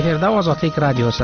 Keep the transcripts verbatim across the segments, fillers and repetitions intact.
Efirda Ozodlik radiosi.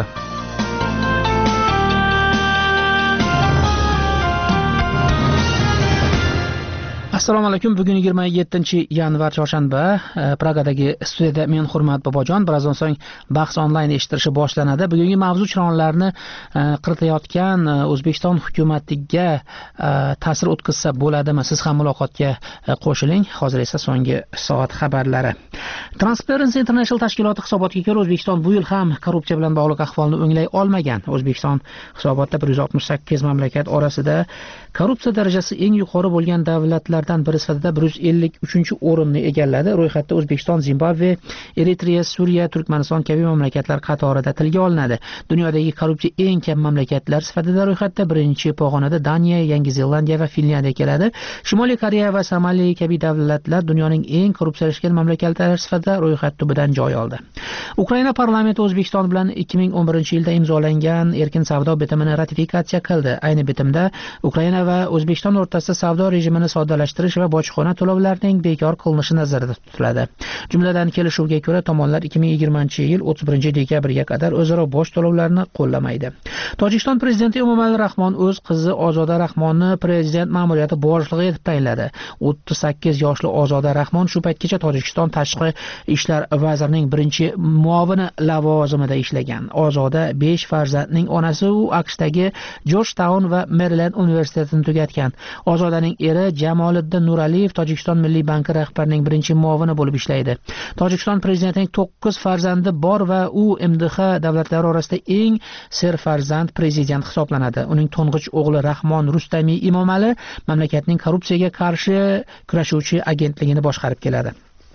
Assalomu alaykum. Bugun yigirma yettinchi yanvar chorshanba. Pragadagi studiyada men Hurmat Bobojon. Birozdan so'ng bahs onlayn eshitilishi boshlanadi. Bugungi mavzu chironlarni qiritayotgan O'zbekiston hukumatiga ta'sir o'tkazsa bo'ladimi? Siz ham muloqotga qo'shiling. Hozir esa so'nggi soat xabarlari. Transparency International tashkiloti hisobotiga ko'ra O'zbekiston bu yil ham korrupsiya bilan bog'liq ahvolni o'nglay olmagan. O'zbekiston hisobotda bir yuz oltmish sakkiz mamlakat orasida korrupsiya darajasi eng yuqori bo'lgan davlatlardan biri sifatida bir yuz ellik uchinchi o'rinni egalladi. Ro'yxatda O'zbekiston, Zimbabve, Eritreya, Suriya, Turkmaniston kabi mamlakatlar qatorida tilga olinadi. Dunyodagi korrupsiya eng kam mamlakatlar sifatida ro'yxatda birinchi pog'onada Daniya, Yangi Zelandiya va Finlyandiya keladi. Shimoliy Koreya va Somaliya kabi davlatlar dunyoning eng korrupsiyalashgan mamlakatlari sifatida ro'yxat tubidan joy oldi. Ukraina parlamenti O'zbekiston bilan ikki ming o'n birinchi yilda imzolangan erkin savdo bitimini ratifikatsiya qildi. Ayni bitimda Ukraina va O'zbekiston o'rtasida savdo rejimini soddalashtirish va bojxona to'lovlarining bekor qilinishi nazarda tutiladi. Jumladan kelishuvga ko'ra tomonlar ikki ming yigirmanchi yil o'ttiz birinchi dekabrga qadar o'zaro boj to'lovlarini qo'llamaydi. Tojikiston prezidenti Emomali Rahmon o'z qizi Ozoda Rahmonni prezident ma'muriyati boshlig'i etib tayinladi. o'ttiz sakkiz yoshli Ozoda Rahmon shu paytgacha Tojikiston tashqi ishlar vazirining birinchi muovini lavozimida ishlagan. Ozoda besh farzandning onasi, u AQShdagi Georgetown va Maryland universitetini tugatgan. Ozodaning eri Jamoliddin Nuraliyev Tojikiston Milliy banki rahbarining birinchi muovini bo'lib ishlaydi. Tojikiston prezidentining to'qqiz farzandi bor va u M D H davlatlari orasida eng serfarzand prezident hisoblanadi. Uning to'ng'ich o'g'li Rahmon Rustamiy Emomali mamlakatning korrupsiyaga qarshi kurashuvchi agentligini boshqarib keladi.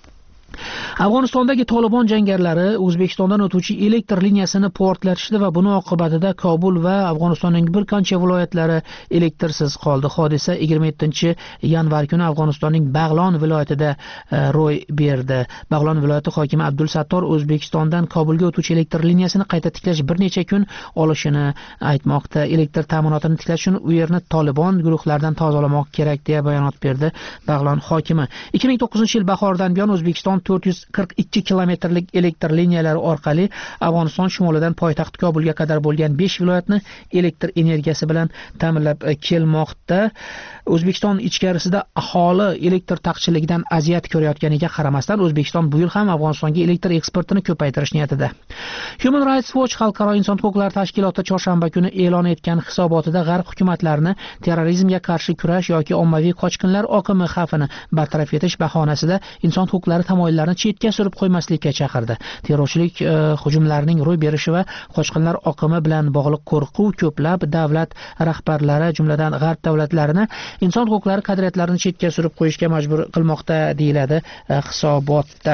Afg'onistondagi Tolibon jangarilari O'zbekistondan o'tuvchi elektr liniyasini portlatishdi va buning oqibatida Kobul va Afg'onistonning bir qancha viloyatlari elektrsiz qoldi. Hodisa yigirma yettinchi yanvar kuni Afg'onistonning Bag'lon viloyatida ro'y berdi. Bag'lon viloyati hokimi Abdul Sattor O'zbekistondan Kobulga o'tuvchi elektr liniyasini qayta tiklash bir necha kun olishini aytmoqda. Elektr ta'minotini tiklash uchun u yerni Tolibon guruhlaridan tozalamoq kerak deya bayonot berdi Bag'lon hokimi. ikki ming to'qqizinchi yil bahordan buyon O'zbekiston to'rt yuz qirq ikki kilometrlik elektr liniyalari orqali Afg'oniston shimolidan poytaxt Kobulga qadar bo'lgan besh viloyatni elektr energiyasi bilan ta'minlab kelmoqda. O'zbekiston ichkarisida aholi elektr taqchilligidan aziyat ko'rayotganiga qaramasdan O'zbekiston bu yil ham Afg'onistonga elektr eksportini ko'paytirish niyatida. Human Rights Watch xalqaro inson huquqlari tashkiloti chorshanba kuni e'lon etgan hisobotida G'arb hukumatlarini terrorizmga qarshi kurash yoki ommaviy qochqinlar oqimi xavfini bartaraf etish bahonasida inson huquqlari tamoyillarini chetga surib qo'ymaslikka chaqirdi. Terrorchilik e, hujumlarining ro'y berishi va qochqinlar oqimi bilan bog'liq qo'rquv ko'plab davlat rahbarlari, jumladan G'arb davlatlarini inson huquqlari qadriyatlarini chetga surib qo'yishga majbur qilmoqda, deyiladi e, hisobotda.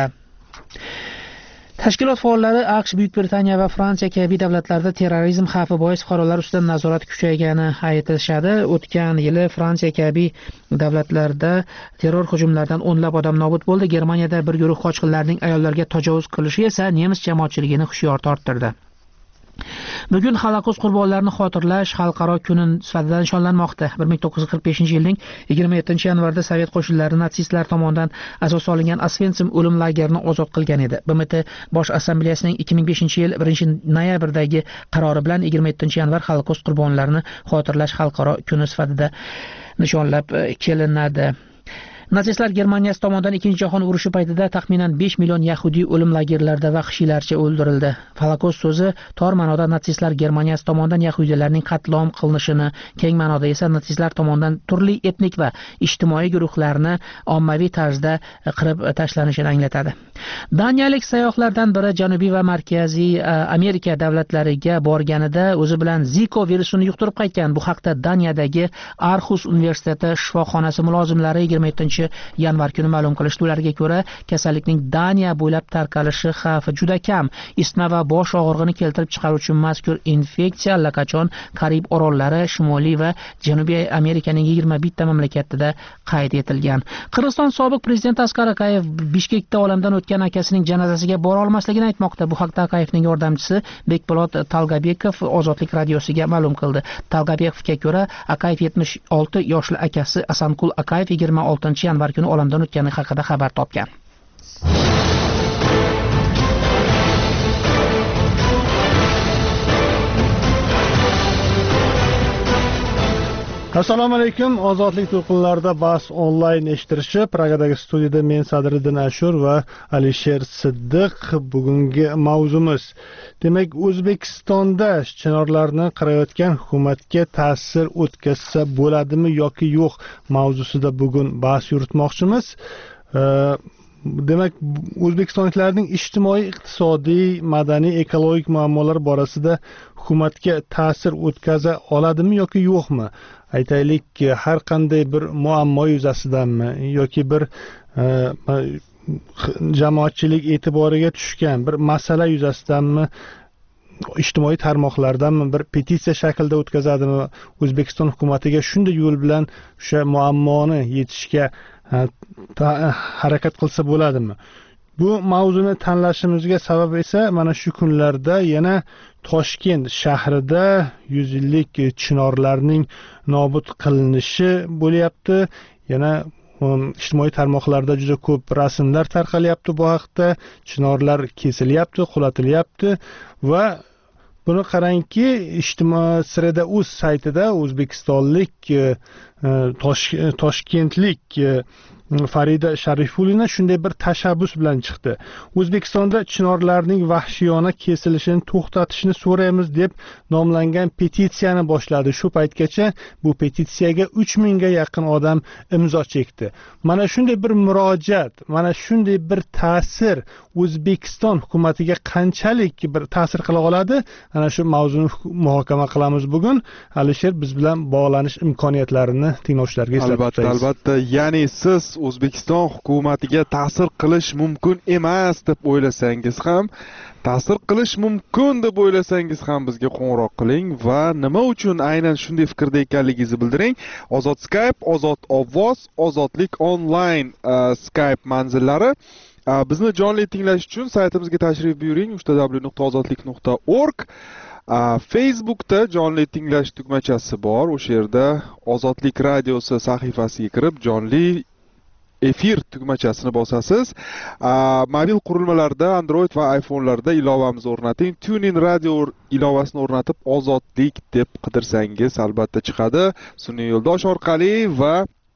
Tashkilot faollari AQSh, Buyuk Britaniya va Fransiya kabi davlatlarda terrorizm xavfi bois fuqarolar ustidan nazorat kuchaygani aytishadi. O'tgan yili Fransiya kabi davlatlarda terror hujumlaridan o'nlab odam nobud bo'ldi. Germaniyada bir guruh qochqinlarning ayollarga tajovuz qilishi esa nemis jamoatchiligini hushyor torttirdi. Bugun Holokost qurbonlarini xotirlash xalqaro kuni sifatida nishonlanmoqda. bir ming to'qqiz yuz qirq beshinchi yilning yigirma yettinchi yanvarida Sovet qo'shinlari natsistlar tomonidan asos solingan Osvensim o'lim lagerini ozod qilgan edi. B M T Bosh Assambleyasining ikki ming beshinchi yil birinchi noyabrdagi qarori bilan yigirma yettinchi yanvar Holokost qurbonlarini xotirlash xalqaro kuni sifatida nishonlab kelinadi. Natsistlar Germaniyasi tomonidan Ikkinchi jahon urushi paytida taxminan besh million yahudiy o'lim lagerlarida vahshiylarcha o'ldirildi. Holokost so'zi tor ma'noda natsistlar Germaniyasi tomonidan yahudiylarning qatlom qilinishini, keng ma'noda esa natsistlar tomonidan turli etnik va ijtimoiy guruhlarni ommaviy tarzda qirib tashlanishini anglatadi. Daniyalik sayyohlardan biri Janubiy va Markaziy Amerika davlatlariga borganida o'zi bilan Zika virusini yuqtirib qaytgan. Bu haqda Daniyadagi Aarhus universiteti shifoxonasi mulozimlari yigirma yettinchi yanvar kuni ma'lum qilishdi. Ularga ko'ra, kasallikning Daniya bo'ylab tarqalishi xavfi juda kam. Isitma va bosh og'rig'ini keltirib chiqaruvchi mazkur infeksiya allaqachon Karib orollari, Shimoliy va Janubiy Amerikaning yigirma bitta mamlakatida qayd etilgan. Qirg'iziston sobiq prezidenti Asqar Akayev Bishkekda olamdan o'tgan akasining janozasiga bora olmasligini aytmoqda. Bu haqda Akayevning yordamchisi Bekbolot Talgabekov Ozodlik radiosiga ma'lum qildi. Talgabekovga ko'ra, Akayev yetmish olti yoshli akasi Asanqul Akayev yigirma oltinchi yanvar kuni olamdan o'tgani haqida xabar topgan. Assalomu alaykum. Ozodlik to'lqinlarida bahs onlayn eshittirishi Pragadagi studiyada men Sadriddin Ashur va Alisher Siddiq. Bugungi mavzumiz, demak, O'zbekistonda chinorlarni qirayotgan hukumatga ta'sir o'tkazsa bo'ladimi yoki yo'q mavzusida bugun bahs yuritmoqchimiz. Demak, o'zbekistonliklarning ijtimoiy, iqtisodiy, madaniy, ekologik muammolar borasida hukumatga ta'sir o'tkaza oladimi yoki yo'qmi? Aytaylik, har qanday bir muammo yuzasidanmi yoki bir jamoatchilik e'tiboriga tushgan bir masala yuzasidanmi, ijtimoiy tarmoqlardanmi bir petitsiya shaklida o'tkazadimi? O'zbekiston hukumatiga shunday yo'l bilan o'sha muammoni yechishga harakat qilsa bo'ladimi? Bu mavzuni tanlashimizga sabab esa mana shu kunlarda yana Toshkent shahrida yuz yillik chinorlarning nobud qilinishi bo'lyapti. Yana ijtimoiy tarmoqlarda juda ko'p rasmlar tarqalyapti bu haqda. Chinorlar kesilyapti, qulatilyapti va buni qarangki, ijtimoiy Sreda.uz saytida o'zbekistonlik toshkentlik Farida Sharifulina shunday bir tashabbus bilan chiqdi. O'zbekistonda chinorlarning vahshiyona kesilishini to'xtatishni so'raymiz deb nomlangan petitsiyani boshladi. Shu paytgacha bu petitsiyaga uch mingga yaqin odam imzo chekdi. Mana shunday bir murojaat, mana shunday bir ta'sir O'zbekiston hukumatiga qanchalik bir ta'sir qila oladi? Ana shu mavzuni muhokama qilamiz bugun. Alisher, biz bilan bog'lanish imkoniyatlarini tinglovchilarga eslatib o'tamiz. Albatta, albatta. Ya'ni siz O'zbekiston hukumatiga ta'sir qilish mumkin emas deb o'ylasangiz ham, ta'sir qilish mumkin deb o'ylasangiz ham bizga qo'ng'iroq qiling va nima uchun aynan shunday fikrda ekanligingizni bildiring. Ozod Skype, Ozod ovoz, Ozodlik onlayn Skype manzillari. Bizni jonli tinglash uchun saytimizga tashrif buyuring w w w nuqta ozodlik nuqta org. Facebookda jonli tinglash tugmachasi bor. O'sha yerda Ozodlik radiosi sahifasiga kirib jonli efir tugmachasini bosasiz. Mobil qurilmalarda Android va iPhone'larda ilovamizni o'rnating. TuneIn radio ilovasini o'rnatib Ozodlik deb qidirsangiz albatta chiqadi. Sun'iy yo'ldosh orqali va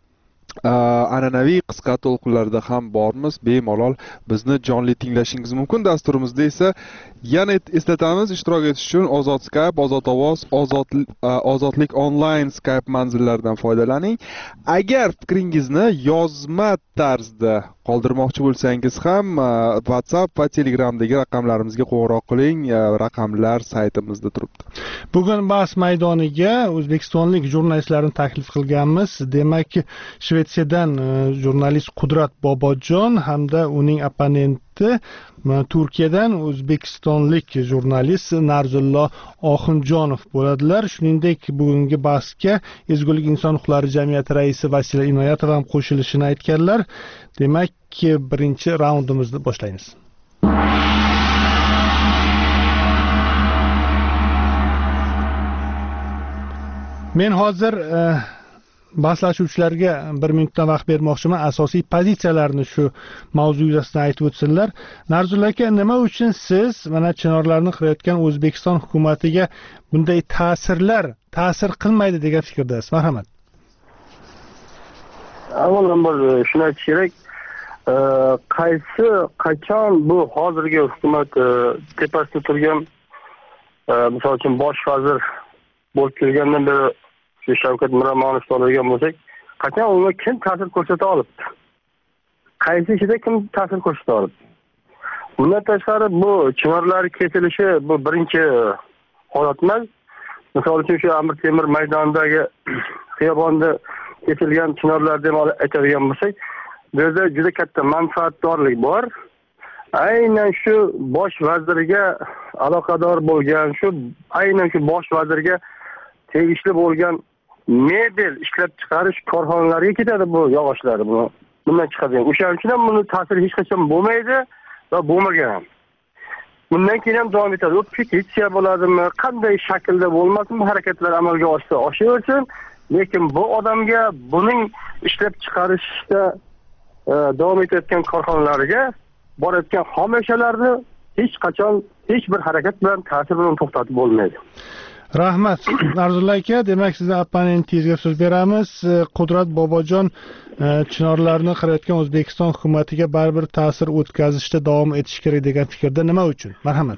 an'anaviy qisqa to'lqinlarda ham bormiz. Bemalol bizni jonli tinglashingiz mumkin. Dasturimizda esa yana eslatamiz, ishtirok etish uchun Ozod Skype, Ozod ovoz, Ozodlik onlayn Skype manzillaridan foydalaning. Agar fikringizni yozma tarzda qoldirmoqchi bo'lsangiz ham WhatsApp va Telegramdagi raqamlarimizga qo'ng'iroq qiling. Raqamlar saytimizda turibdi. Bugun bahs maydoniga o'zbekistonlik jurnalistlarni taklif qilganmiz. Demak, Shvetsiyadan jurnalist Qudrat Bobojon hamda uning opponenti Turkiyadan o'zbekistonlik jurnalist Narzullo Oxunjonov bo'ladilar. Shuningdek, bugungi bahsga Ezgulik inson huquqlari jamiyati raisi Vasila Inoyatova ham qo'shilishini aytganlar. Demak, birinchi raundimizni boshlaymiz. Men hozir bahslashuvchilarga bir minutdan vaqt bermoqchiman. Asosiy pozitsiyalarni shu mavzu yuzasidan aytib o'tsinlar. Narzullo aka, nima uchun siz mana chinorlarni qirayotgan O'zbekiston hukumatiga bunday ta'sirlar ta'sir qilmaydi degan fikrdasiz? Marhamat. Avvalambor shuni aytish kerak, qaysi qachon bu hozirgi hukumat tepasida turgan, misol uchun bosh vazir bo'lib kelgandan beri shu Shavkat Miromonovni olgan bo'lsak, qachon unga kim ta'sir ko'rsata olibdi? Qaysi ishida kim ta'sir ko'rsata olibdi? Bundan tashqari bu chinorlar kesilishi bu birinchi holat emas. Misol uchun shu Amir Temur maydonidagi xiyobonda kesilgan chinorlar deb aytadigan bo'lsak, bu yerda juda katta manfaatdorlik bor. Aynan shu bosh vazirga aloqador bo'lgan, shu aynan shu bosh vazirga tegishli bo'lgan mebel ishlab chiqarish korxonalariga ketadi bu yog'ochlar. Bu bundan chiqadigan. O'shaning uchun ham buni ta'siri hech qachon bo'lmaydi va bo'lmagan. Bundan keyin ham davom etadi. U petitsiya bo'ladimi, qanday shaklda bo'lmasin, bu harakatlar amalga oshsa oshaversin, lekin bu odamga buning ishlab chiqarishda davom etayotgan korxonalarga borayotgan xomashyalarni hech qachon hech bir harakat bilan ta'sir bilan to'xtatib bo'lmaydi. Rahmat, Narzullo aka, demak sizni opponentingizga so'z beramiz. Qudrat Bobojon chinorlarni qirayotgan O'zbekiston hukumatiga baribir ta'sir o'tkazishda davom etish kerak degan fikrda, nima uchun? Marhamat.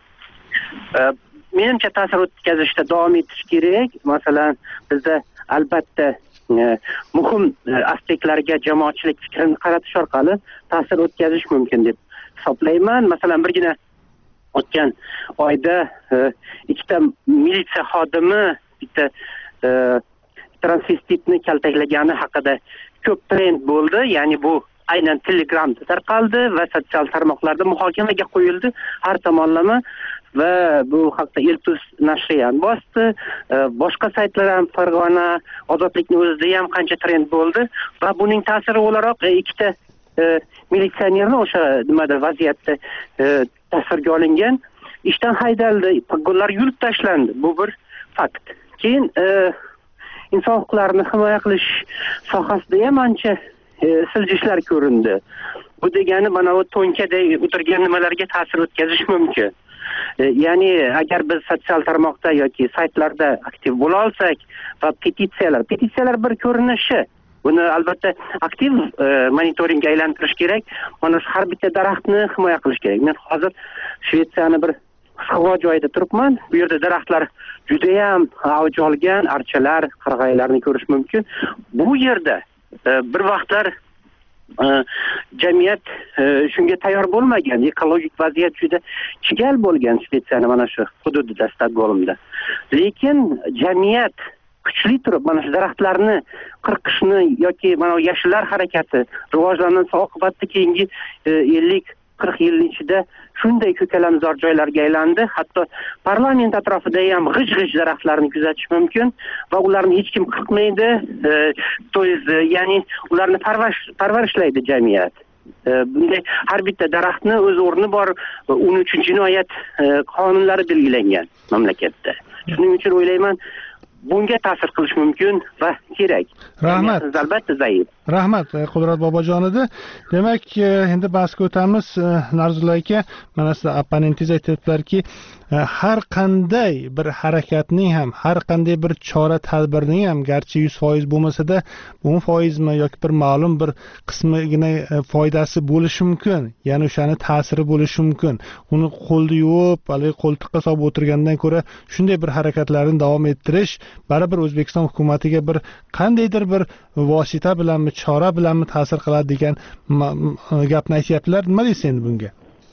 Menimcha ta'sir o'tkazishda davom etish kerak. Masalan, bizda albatta muhim aspektlarga jamoatchilik fikrini qaratish orqali ta'sir o'tkazish mumkin deb hisoblayman. Masalan, birgina o'tgan oyda ikkita militsiya xodimi bitta transvestitni kaltaklagani haqida ko'p trend bo'ldi. Ya'ni bu aynan Telegramda tarqaldi va sotsial tarmoqlarda muhokamaga qo'yildi har tomonlama va bu haqda Eltus nashri ham bosdi. Boshqa saytlar ham, Farg'ona, Ozodlikning o'zida ham qancha trend bo'ldi va buning ta'siri o'laroq ikkita militsionerni o'sha nimada vaziyatda tasvirga olingan, ishdan haydaldi, pog'onlar yulib tashlandi. Bu bir fakt. Keyin inson huquqlarini himoya qilish sohasida ham ancha siljishlar ko'rindi. Bu degani mana bu to'nkadek o'tirgan nimalarga ta'sir o'tkazish mumkin. Ya'ni agar biz sotsial tarmoqda yoki saytlarda aktiv bo'la olsak va petitsiyalar, petitsiyalar bir ko'rinishi, buni albatta aktiv monitoringga aylantirish kerak. Mana shu har bitta daraxtni himoya qilish kerak. Men hozir Shvetsiyani bir havo joyida turibman. Bu yerda daraxtlar juda ham avj olgan, archalar, qarag'aylarni ko'rish mumkin. Bu yerda bir vaqtlar jamiyat shunga tayyor bo'lmagan, ekologik vaziyat juda chigal bo'lgan Shvetsiyani mana shu hududida, Stokgolmda. Lekin jamiyat kuchli turib mana shu daraxtlarni qirqishni yoki mana yashillar harakati rivojlanmasi oqibatida keyingi ellik qirq yil ichida shunday ko'kalamzor joylarga aylandi. Hatto parlament atrofida ham g'ij-g'ij daraxtlarni kuzatish mumkin va ularni hech kim qirqmaydi. To'yiz, ya'ni ularni parvarishlaydi jamiyat. Bunday har bitta daraxtni o'z o'rni bor, o'n uch jinoyat qonunlari belgilangan mamlakatda. Shuning uchun o'ylayman, bunga ta'sir qilish mumkin va kerak. Rahmat. Albatta zaif. Rahmat Qudrat Bobojon edi. Demak, endi bahsga o'tamiz. Narzullo aka, mana siz opponentingiz aytibdilarki, har qanday bir harakatning ham, har qanday bir chora tadbirning ham garchi yuz foiz bo'lmasa-da, o'n foizmi yoki bir ma'lum bir qismigina foydasi bo'lishi mumkin. Ya'ni o'shani ta'siri bo'lishi mumkin. Uni qo'lda yuvib, hali qo'ltiqqa solib o'tirgandan ko'ra shunday bir harakatlarni davom ettirish baribir O'zbekiston hukumatiga bir qandaydir bir vosita bilanmi, chora bilanmi ta'sir qiladi degan gapni aytyaptilar. Nima deysiz endi bunga?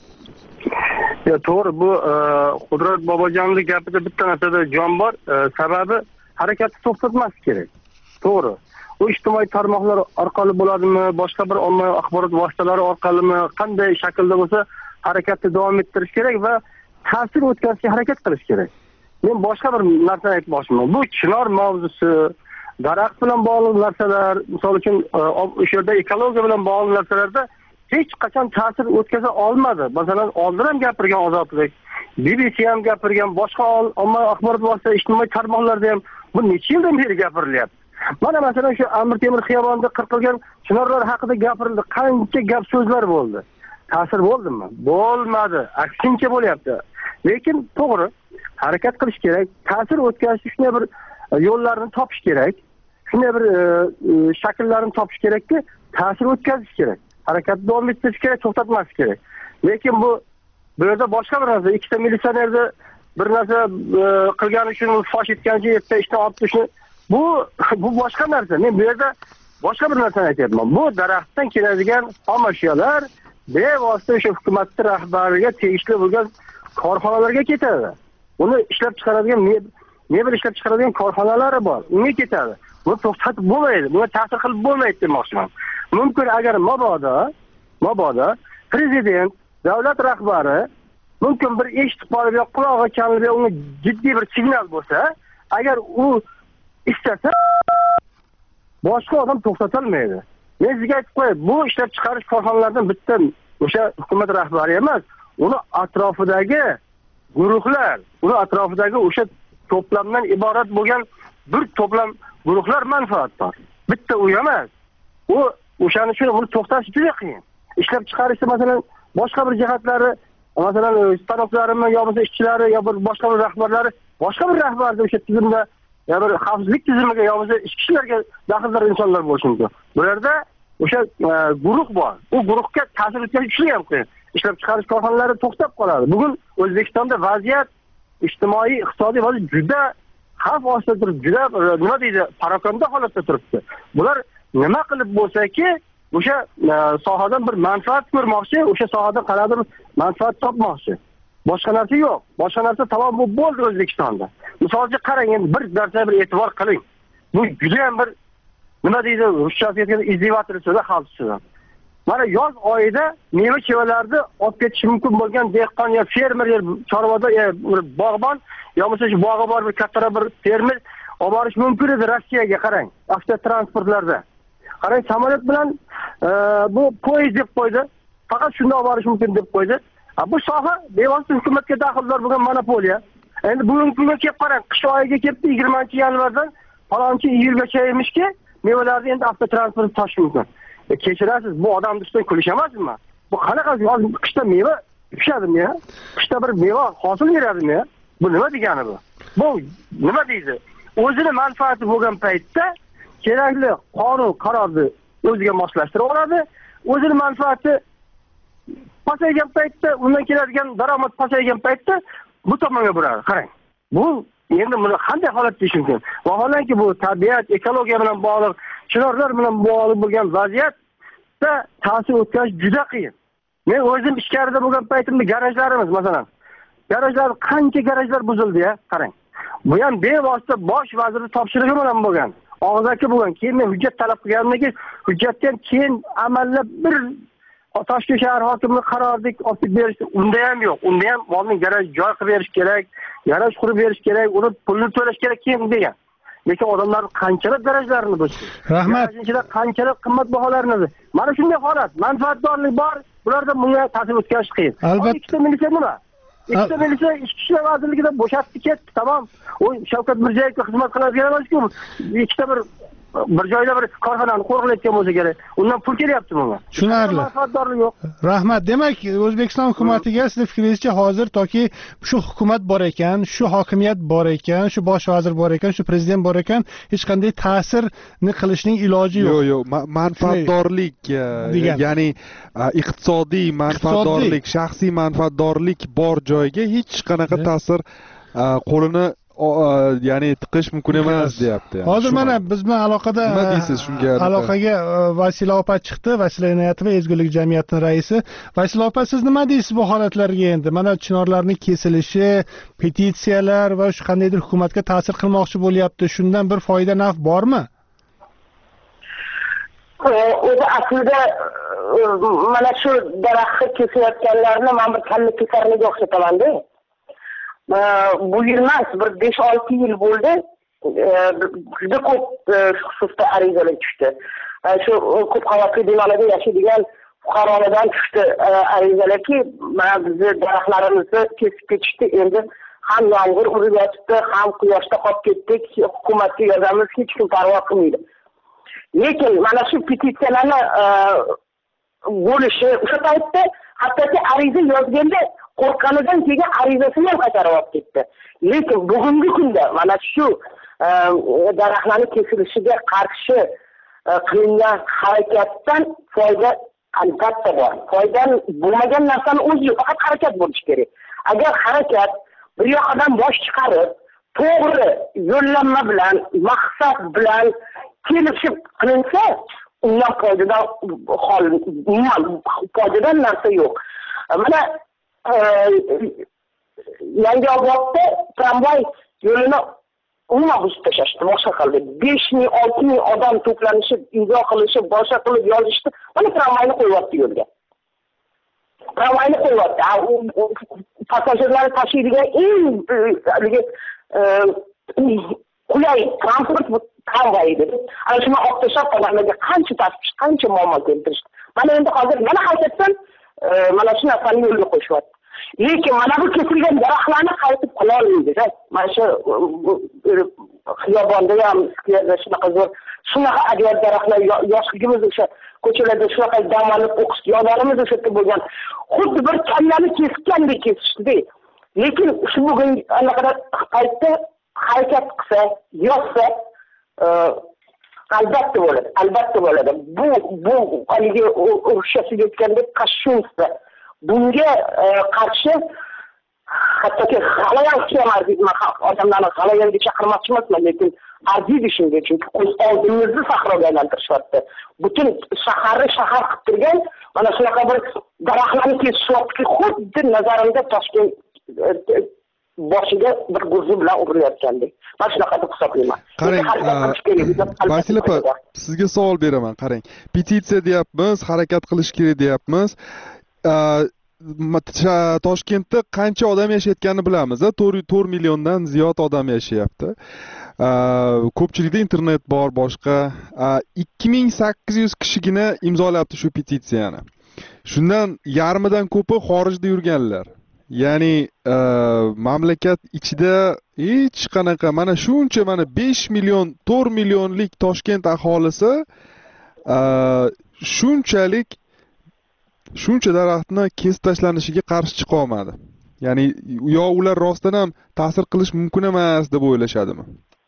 Ya to'g'ri, bu Qudrat Bobojonning gapida bitta narsada jon bor. Sababi harakatni to'xtatmas kerak. To'g'ri. Bu ijtimoiy tarmoqlar orqali bo'ladimi, boshqa bir ommaviy axborot vositalari orqalimi, qanday shaklda bo'lsa harakatni davom ettirish kerak va ta'sir o'tkazishga harakat qilish kerak. Men boshqa bir narsani aytmoqchiman. Bu chinor mavzusi, daraxt bilan bog'liq narsalar, misol uchun o'sha yerda ekologiya bilan bog'liq narsalarda hech qachon ta'sir o'tkaza olmadi. Masalan, oldin ham gapirgan Ozodbek, B B C ham gapirgan, boshqa ommaviy axborot vositalari, ijtimoiy tarmoqlarda ham bu necha yildan beri gapirilyapti. Mana masalan shu Amir Temur xiyobonida qirqilgan chinorlar haqida gapirildi. Qancha gap so'zlar bo'ldi. Ta'sir bo'ldimi? Bo'lmadi. Aksincha bo'lyapti. Lekin to'g'ri, harakat qilish kerak, ta'sir o'tkazish shunday bir yo'llarni topish kerak, shunday bir shakllarni topish kerakki, ta'sir o'tkazish kerak. Harakatni davom ettirish kerak, to'xtatmas kerak. Lekin bu bu yerda boshqa bir narsa, ikkita militsionerni bir narsa qilgani uchun fosh etgancha yerda ishdan olib turishni, bu bu boshqa narsa. Men bu yerda boshqa bir narsani aytyapman. Bu daraxtdan keladigan xomashyolar bevosita o'sha hukumatning rahbariga tegishli bo'lgan korxonalarga ketadi. Uni ishlab chiqaradigan mebel ishlab chiqaradigan korxonalari bor. Unga ketadi. Buni to'xtatib bo'lmaydi. Buni ta'sir qilib bo'lmaydi demoqchiman. Mumkin agar mabodo, mabodo prezident, davlat rahbari mumkin bir eshitib qolib yoki qulog'i chalib unga jiddiy bir signal bo'lsa, agar u istasa boshqa odam to'xtatolmaydi. Men sizga aytib qo'yay, bu ishlab chiqarish korxonalaridan bitta o'sha hukumat rahbari emas, uni atrofidagi guruhlar, uni atrofidagi o'sha to'plamdan iborat bo'lgan bir to'plam guruhlar manfaatdor. Bitta u emas. U o'shaning uchun uni to'xtatish juda qiyin. Ishlab chiqarishda masalan boshqa bir jihatlari, masalan stanoklarimi yo bo'lmasa ishchilari yo bir boshqa bir rahbarlari boshqa bir rahbarda o'sha tizimda ya bir xavfsizlik tizimiga yo bo'lmasa ichki ishlarga daxldor insonlar bo'lishi mumkin. Bularda o'sha guruh bor. U guruhga ta'sir o'tkazish juda ham qiyin. Ishlab chiqarish korxonalari to'xtab qoladi. Bugun O'zbekistonda vaziyat ijtimoiy, iqtisodiy vaziyat juda xavf ostida turibdi, juda nima deydi, parokanda holatda turibdi. Bular nima qilib bo'lsa-ki, o'sha sohadan bir manfaat ko'rmoqchi, o'sha sohadan qanaqadir manfaat topmoqchi. Boshqa narsa yo'q. Boshqa narsa tamom bo'ldi O'zbekistonda. Misolga qarang, endi bir narsa bir e'tibor qiling. Bu juda ham bir nima deydi, ruschasiga aytganda izdevательство xalq ustidan. Mana yoz oyida meva chevalarni olib ketish mumkin bo'lgan dehqon yo fermer, chorvada, bog'bon, yo bo'lmasa shu bog'i bor bir kattaroq bir fermer olib borish mumkin edi Rossiyaga qarang, avtotransportlarda. Qarang, samolyot bilan bu poyezd deb qo'ydi. Faqat shunday olib borish mumkin deb qo'ydi. Bu soha bevosita hukumatga daxldor bo'lgan monopoliya. Endi bugungi kunga kelib qarang, qish oyiga kelibdi yigirmanchi yanvardan falonchi iyulgacha emishki, mevalarni endi avtotransport tashish mumkin. E, kechirasiz, bu odam ustidan kulish emasmi? Bu qanaqa qishda meva pishadimi ya? Qishda bir meva hosil beradimi ya? Bu nima degani bu? Bu nima deydi? O'zini manfaati bo'lgan paytda kerakli qonun qarorni o'ziga moslashtirib oladi. O'zini manfaati pasaygan paytda, undan keladigan daromad pasaygan paytda bu tomonga buradi. Qarang. Bu endi buni qanday holat deyish mumkin? Vaholanki bu tabiat, ekologiya bilan bog'liq, chinorlar bilan bog'liq bo'lgan vaziyatda ta'sir o'tkazish juda qiyin. Men o'zim ichkarida bo'lgan paytimda garajlarimiz, masalan, garajlar qancha garajlar buzildi ya, qarang. Bu ham bevosita bosh vazir topshirigi bilan bo'lgan. Og'zaki bo'lgan. Keyin men hujjat talab qilganimdan keyin hujjatdan keyin amallab bir Toshkent shahar hokimining qaroridek olib berishdi. Unda ham yo'q. Unda ham molning garaj joy qilib berish kerak, garaj qurib berish kerak, uni pulni to'lash kerak keyin degan. Lekin odamlar qanchalar garajlarini buzdi. Rahmat. Ichida qanchalar qimmatbaholarni. Mana shunday holat, manfaatdorlik bor, bularda bunga ta'sir o'tkazish qiyin. Albatta. Ikkita militsiya nima? Ikkita militsiya ichki ishlar vazirligidan bo'shatdi ketdi, tamom. U Shavkat Mirziyoyevga xizmat qiladigan emas-ku. Ikkita bir bir joyda bir korxonani qo'riqlayotgan bo'lsa kerak. Undan pul kelyapti bunga. Tushunarli. Manfaatdorlik yo'q. Rahmat. Demak, O'zbekiston hukumatiga siz fikringizcha hozir toki shu hukumat bor ekan, shu hokimiyat bor ekan, shu bosh vazir bor ekan, shu prezident bor ekan, hech qanday ta'sirni qilishning iloji yo'q. Yo'q, yo'q, manfaatdorlik, ya'ni iqtisodiy manfaatdorlik, shaxsiy manfaatdorlik bor joyga hech qanaqa ta'sir qo'lini ya'ni tiqish mumkin emas deyapti. Hozir mana biz bilan aloqada nima deysiz shunga? Aloqaga Vasila opa chiqdi, Vasila Inoyatova ezgulik jamiyatining raisi. Vasila opa, siz nima deysiz bu holatlarga endi? Mana chinorlarning kesilishi, petitsiyalar va shu qandaydir hukumatga ta'sir qilmoqchi bo'lyapti. Shundan bir foyda naf bormi? O'zi aslida mana shu daraxtni kesayotganlarni men bir kalla kesarligiga o'xshataman-da. Bu yil emas, bir besh olti yil bo'ldi. Juda ko'p xususda arizalar tushdi. Shu ko'p qavatli binolarda yashaydigan fuqarolardan tushdi arizalarki, mana bizni daraxtlarimizni kesib ketishdi. Endi ham yomg'ir urib yotibdi, ham quyoshda qolib ketdik. Hukumatga yordamimiz hech kim parvo qilmaydi. Lekin mana shu petitsiyalarni bo'lishi o'sha paytda hattoki ariza yozganda qo'rqqanidan keyin arizasini ham qaytarib olib ketdi. Lekin bugungi kunda mana shu daraxtlarning kesilishiga qarshi qilingan harakatdan foyda albatta bor. Foyda bo'lmagan narsani o'zi yo'q, faqat harakat bo'lishi kerak. Agar harakat bir yoqdan bosh chiqarib, to'g'ri yo'llanma bilan, maqsad bilan kelishib qilinsa, undan foydadan hol, umuman foydadan narsa yo'q. Mana Yangiobodda tramvay yo'lini umuman buzib tashlashdi, boshqa qildi. besh ming olti ming odam to'planishib, imzo qilishib, boshqa qilib yozishdi. Mana tramvayni qo'yapti yo'lga. Tramvayni qo'yapti. Passajirlarni tashiydigan eng qulay transport bu tramvay edi. Ana shuni olib tashlab odamlarga qancha tashvish, qancha muammo keltirishdi. Mana endi hozir yana qaytadan mana shu narsani yo'lga qo'shyapti. Lekin mana bu kesilgan daraxtlarni qaytib qola olmaydi. Mana shu xiyobonda ham, skverda shunaqa zo'r, shunaqa ajoyib daraxtlar, yoshligimiz o'sha ko'chalarda shunaqa dam olib o'qish, yo'llarimiz o'sha yerda bo'lgan. Xuddi bir kallani kesgandek kesishdi. lekin shu bugun anaqada paytda harakat qilsa yozsa albatta bo'ladi albatta bo'ladi bu bu haligi o'xshasiga aytgandek qashshunsa bunga qarshi hattoki g'alayon qilmaydi odamlarni g'alayonga chaqirmoqchi emasman lekin arziydi shunga chunki ko'z oldimizni sahroga aylantirishyapti butun shaharni shahar qilib turgan mana shunaqa bir daraxtlarni kesishyaptiki xuddi nazarimda Toshkent boshiga bir g'urzi bilan urilayotgandek mana shunaqa deb hisoblayman. Qarang Vasil opa, sizga savol beraman. Qarang, petitsiya deyapmiz, harakat qilish kerak deyapmiz. Toshkentda qancha odam yashayotganini bilamiz, to'rt milliondan ziyod odam yashayapti. Ko'pchilikda internet bor, boshqa ikki ming sakkiz yuz kishigina imzolabdi shu petitsiyani. Shundan yarmidan ko'pi xorijda yurganlar. Ya'ni mamlakat ichida hech qanaqa mana shuncha mana besh million, to'rt millionlik Toshkent aholisi shunchalik shuncha daraxtni kesib tashlanishiga qarshi chiqa olmadi. Ya'ni yo ular rostdan ham ta'sir qilish mumkin emas deb o'ylashadimi?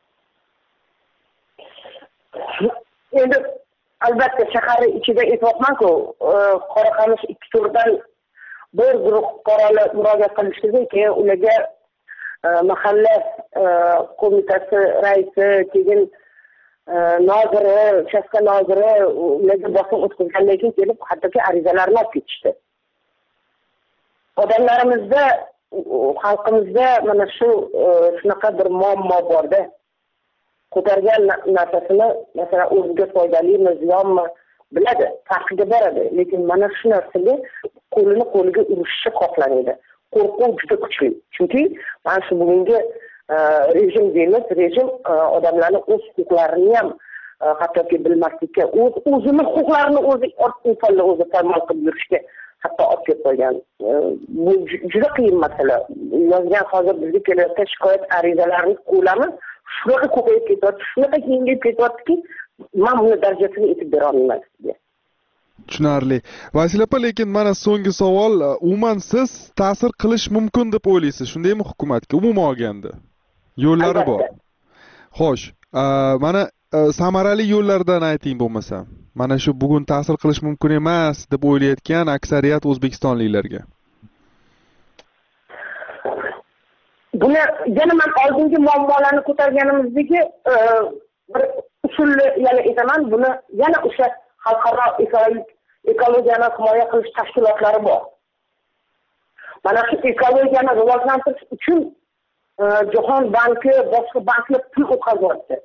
Endi albatta shahar ichida aytmoqman-ku, Qoraqamish ikki turdan bir guruh fuqarolar murojaat qilishdi, keyin ularga mahalla qo'mitasi raisi, keyin noziri, uchastka noziri ularga bosim o'tkazgandan keyin kelib hattoki arizalarni olib ketishdi. Odamlarimizda, xalqimizda mana shu shunaqa bir muammo borda. Ko'targan narsasini, masalan, o'ziga foydalimi, ziyonmi biladi, farqiga boradi, lekin mana shu narsaga qo'lini qo'liga urishni xohlanadi. Qo'rquv juda kuchli. Chunki mana shu bugungi rejim deymiz, rejim odamlarni o'z huquqlarini ham hattoki bilmaslikka, o'z o'zini huquqlarini o'zi insonni o'zi farmon qilib yurishga hatto olib kelib qo'ygan. Bu juda qiyin masala. Yozgan hozir bizga kelayotgan shikoyat arizalarini ko'lami shunaqa ko'payib ketyapti, shunaqa kengayib ketyaptiki, men buni darajasini aytib bera olmayman sizga. Tushunarli. Vasil opa, lekin mana so'nggi savol, umuman siz ta'sir qilish mumkin deb o'ylaysiz, shundaymi hukumatga umuman olganda? Yo'llari bor. Xo'sh, mana samarali yo'llardan ayting bo'lmasa. Mana shu bugun ta'sir qilish mumkin emas deb o'ylayotgan aksariyat o'zbekistonliklarga. Buni yana men oldingi muammolarni ko'targanimizdagi bir usulni yana aytaman, buni yana o'sha xalqaro ekologiyani himoya qilish tashkilotlari bor. Mana shu ekologiyani rivojlantirish uchun Jahon banki, boshqa banklar pul o'tkazmoqda.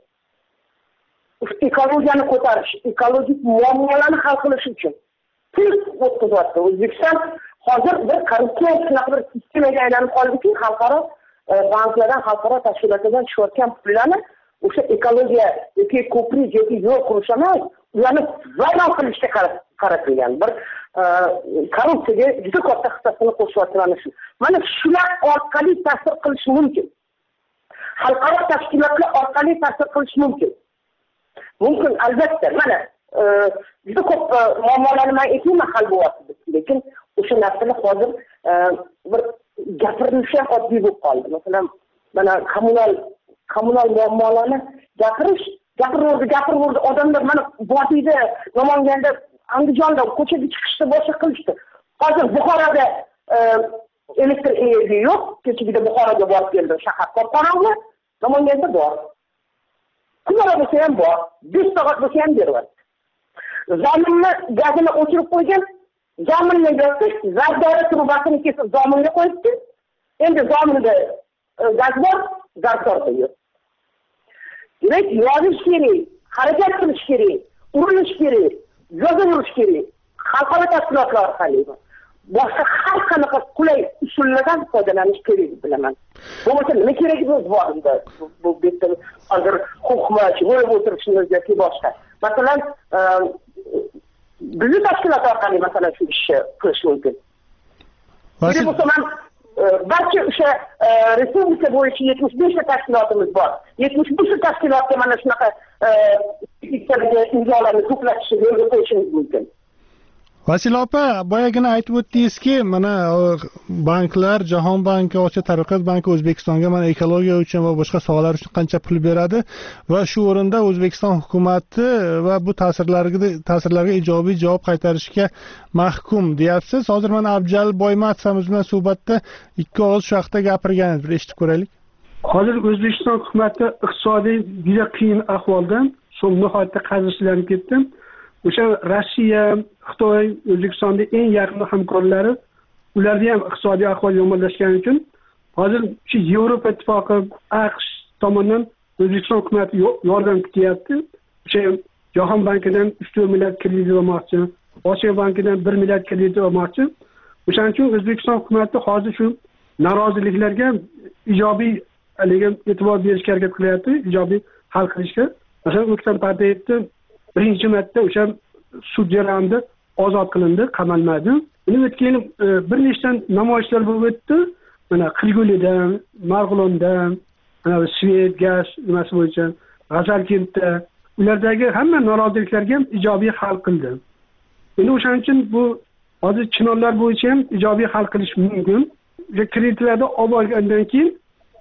Ekologiyani ko'tarish, ekologik muammolarni hal qilish uchun pul o'tkazmoqda. O'zbekiston hozir bir korrupsiya shunaqa bir sistemaga aylanib qoldiki, xalqaro banklardan, xalqaro tashkilotlardan tushayotgan pullarni o'sha ekologiya yoki ko'prik yoki yo'l qurish emas, ularni vayron qilishga qaratilgan bir korrupsiyaga juda katta hissasini qo'shyapti shu. Mana shular orqali ta'sir qilish mumkin. Xalqaro tashkilotlar orqali ta'sir qilish mumkin. Mumkin albatta. Mana juda ko'p muammolarni men aytmayman hal bo'lyapti, lekin o'sha narsani hozir bir gapirilishi ham oddiy bo'lib qoldi. Masalan, mana kommunal kommunal muammolarni gapirish, gapiraverdi, gapiraverdi. Odamlar mana vodiyda, Namanganda, Andijonda ko'chaga chiqishni boshqa qilishdi. Hozir Buxoroda elektr energiya yo'q. Kechagida Buxoroga borib keldim, shahar qorqorong'i, Namanganda bor. Kunlar bo'lsa ham bor, besh soat bo'lsa ham beryapti. Zaminni gazini o'chirib qo'ygan, zaminni yo'qsiz, zardora trubasini kesib zaminga qo'yibdi. Endi zaminda gaz bor, zarkorda yo'q. Demak, yozish kerak, harakat qilish kerak, urinish kerak, yozilish kerak. Xalqaro tashkilotlar orqali boshqa har qanaqa qulay usullardan foydalanish kerak bilaman. Bo'lmasa nima keragi bor unda? Bu bitta hozir hukumat bo'lib o'tirishimiz yoki boshqa. Masalan, bizning tashkilot orqali masalan shu ishni qilish mumkin. Vasil barcha o'sha respublika bo'yicha yetmish besh ta tashkilotimiz bor. yetmish besh ta tashkilotga mana shunaqa imzolarni to'plashni yo'lga qo'yishimiz mumkin. Vasila opa, boyagina aytib o'tdingizki, mana banklar, Jahon banki, Osiyo taraqqiyot banki O'zbekistonga mana ekologiya uchun va boshqa sohalar uchun qancha pul beradi va shu o'rinda O'zbekiston hukumatı va bu ta'sirlarga ta'sirlarga ijobiy javob qaytarishga mahkum deyapsiz. Hozir mana Abjal Boymatov bilan suhbatda ikki og'iz shu haqda gapirgan edi. Eshitib ko'raylik. Hozir O'zbekiston hukumati iqtisodiy juda qiyin ahvoldan so'ng nihoyatda qazishlanib ketdi. O'sha Rossiya, Xitoy, O'zbekistonda eng yaqin hamkorlari, ularda ham iqtisodiy ahvol yomonlashgani uchun hozir shu Yevropa ittifoqi, AQSh tomonidan O'zbekiston hukumati yordam kutyapti. O'sha Jahon bankidan uch to'rt milliard kredit olmoqchi, Osiyo bankidan bir milliard kredit olmoqchi. O'shaning uchun O'zbekiston hukumati hozir shu noroziliklarga ijobiy e'tibor berishga harakat qilyapti, ijobiy hal qilishga. Masalan, o'tgan partiyada birinchi marta o'sha sud jarayonida ozod qilindi, qamalmadi. Uni o'tgan bir nechta namoyishlar bo'lib o'tdi. Mana Qirg'ulidan, Marg'ilondan, mana Svet gaz nimasi bo'yicha, G'azalkentda ulardagi hamma noroziliklarga ham ijobiy hal qildi. Endi o'shaning uchun bu hozir chinorlar bo'yicha ham ijobiy hal qilish mumkin. O'sha kreditlarni olib olgandan keyin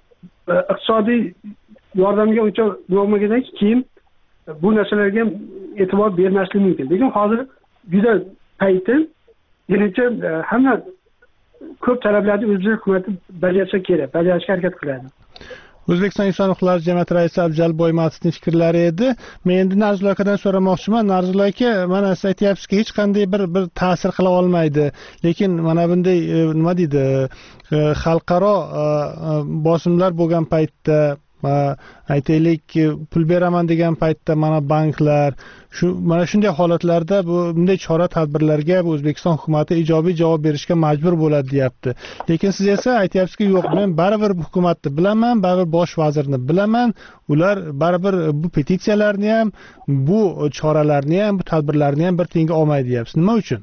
iqtisodiy yordamga uncha bo'lmagandan keyin bu narsalarga e'tibor bermaslik mumkin. Lekin hozir juda payti, menimcha hamma ko'p talablarni o'zbek hukumati bajarsa kerak, bajarishga harakat qiladi. O'zbekiston Inson huquqlari jamiyati raisi Abjal Boymatovning fikrlari edi. Men endi Narzul akadan so'ramoqchiman. Narzul aka, mana siz aytyapsizki, hech qanday bir bir ta'sir qila olmaydi. Lekin mana bunday nima deydi, xalqaro bosimlar bo'lgan paytda, aytaylik, pul beraman degan paytda mana banklar shu mana shunday holatlarda bu bunday chora tadbirlarga bu O'zbekiston hukumati ijobiy javob berishga majbur bo'ladi deyapti. Lekin siz esa aytyapsizki, yo'q, men baribir bu hukumatni bilaman, baribir bosh vazirni bilaman, ular baribir bu petitsiyalarni ham, bu choralarni ham, bu tadbirlarni ham bir tiyinga olmaydi deyapsiz. Nima uchun?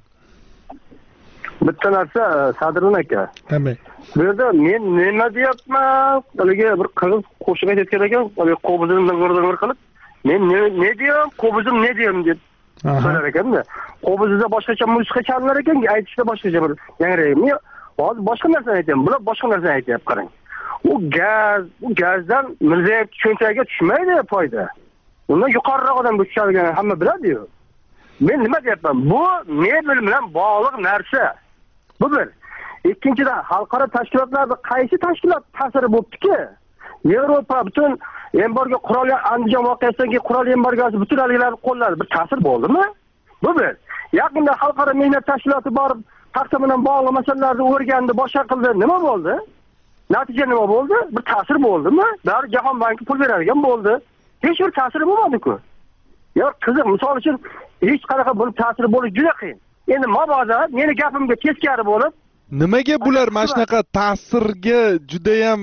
Bitta narsa Sadrun aka. Tabii. Bu yerda men nima deyapman? Haligi bir qiz qo'shiq aytayotgan ekan, qo'bizimni g'ir-g'ir qilib, men ne deyam, qo'bizim ne deyam deb so'rar ekanda. Qo'bizda boshqacha musiqa chalinar ekan, aytishda boshqacha bir yangraydi. Men hozir boshqa narsa aytayapman, bular boshqa narsa aytayapti, qarang. U gaz, u gazdan Mirzayev cho'ntagiga tushmaydi foyda. Undan yuqoriroq odam tushadigan hamma biladi-yu. Men nima deyapman? Bu mebel bilan bog'liq narsa. Bu bir. Ikkinchidan, xalqaro tashkilotlarda qaysi tashkilot ta'siri bo'libdi-ki? Yevropa butun embargo qurol Andijon voqeasidan keyin qurol embargosi butun algilarni qo'lladi. Bir ta'sir bo'ldimi? Bu bir. Yaqinda xalqaro mehnat tashkiloti borib, paxta bilan bog'liq masalalarni o'rgandi, boshqa qildi. Nima bo'ldi? Natija nima bo'ldi? Bir ta'sir bo'ldimi? Bari Jahon banki pul beradigan bo'ldi. Hech bir ta'sir bo'lmadi-ku. Yo'q, qiziq, misol uchun hech qanaqa buni ta'siri bo'lishi juda qiyin. Endi mabodo meni gapimga teskari bo'lib, nimaga bular mana shunaqa ta'sirga juda ham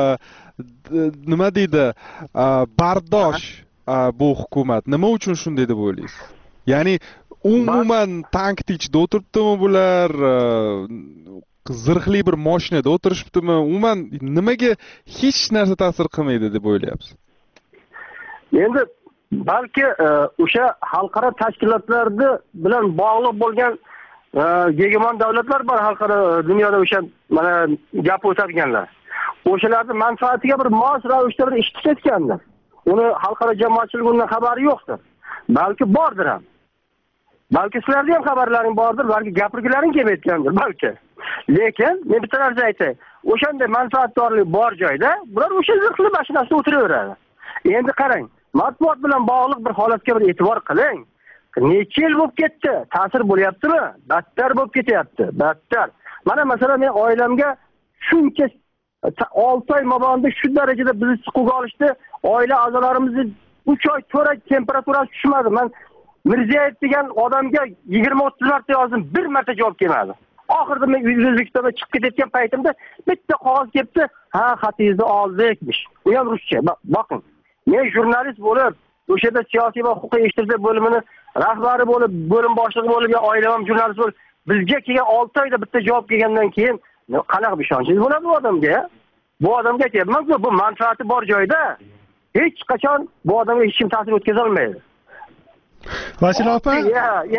nima deydi, bardosh bu hukumat? Nima uchun shunday deb o'ylaysiz? Ya'ni umuman tankning ichida o'tiribdimi bular? Zirhli bir mashinada o'tirishibdimi? Umuman nimaga hech narsa ta'sir qilmaydi deb o'ylayapsiz? Endi balki o'sha xalqaro tashkilotlarda bilan bog'liq bo'lgan hegemon davlatlar bor, xalqaro dunyoda o'sha mana gap o'tadiganlar. O'shalarning manfaatiga bir mos ravishda bir ish tutayotganlar. Uni xalqaro jamoatchilik undan xabari yo'qdir. Balki bordir ham. Balki sizlarda ham xabarlaring bordir, balki gapirgilaring kelmayotgandir, balki. Lekin men bitta narsa aytay. O'shanda manfaatdorlik bor joyda bular o'sha zirhli mashinasida o'tiraveradi. Endi qarang, matbuot bilan bog'liq bir holatga bir e'tibor qiling. Necha yil bo'lib ketdi? Ta'sir bo'lyaptimi? Battar bo'lib ketyapti, battar. Mana masalan men oilamga shuncha olti oy mobaynida shu darajada bizni siquvga olishdi. Oila a'zolarimizni uch oy to'rt oy temperaturasi tushmadi. Men Mirzayev degan odamga yigirma o'ttiz marta yozdim, bir marta javob kelmadi. Oxirida men O'zbekistonga chiqib ketayotgan paytimda bitta qog'oz kelibdi, ha, xatingizni oldikmish. Bu ham ruscha. Boqing. Men jurnalist bo'lib, o'sha yerda siyosiy va huquqiy ishtirsak bo'limini rahbari bo'lib, bo'lim boshlig'i bo'lib, yo oilam ham jurnalist bo'lib, bizga kelgan olti oyda bitta javob kelgandan keyin qanaqa ishonchingiz bo'ladi bu odamga? Bu odamga aytyapman-ku, bu manfaati bor joyda hech qachon bu odamga hech kim ta'sir o'tkaza olmaydi. Vasila opa,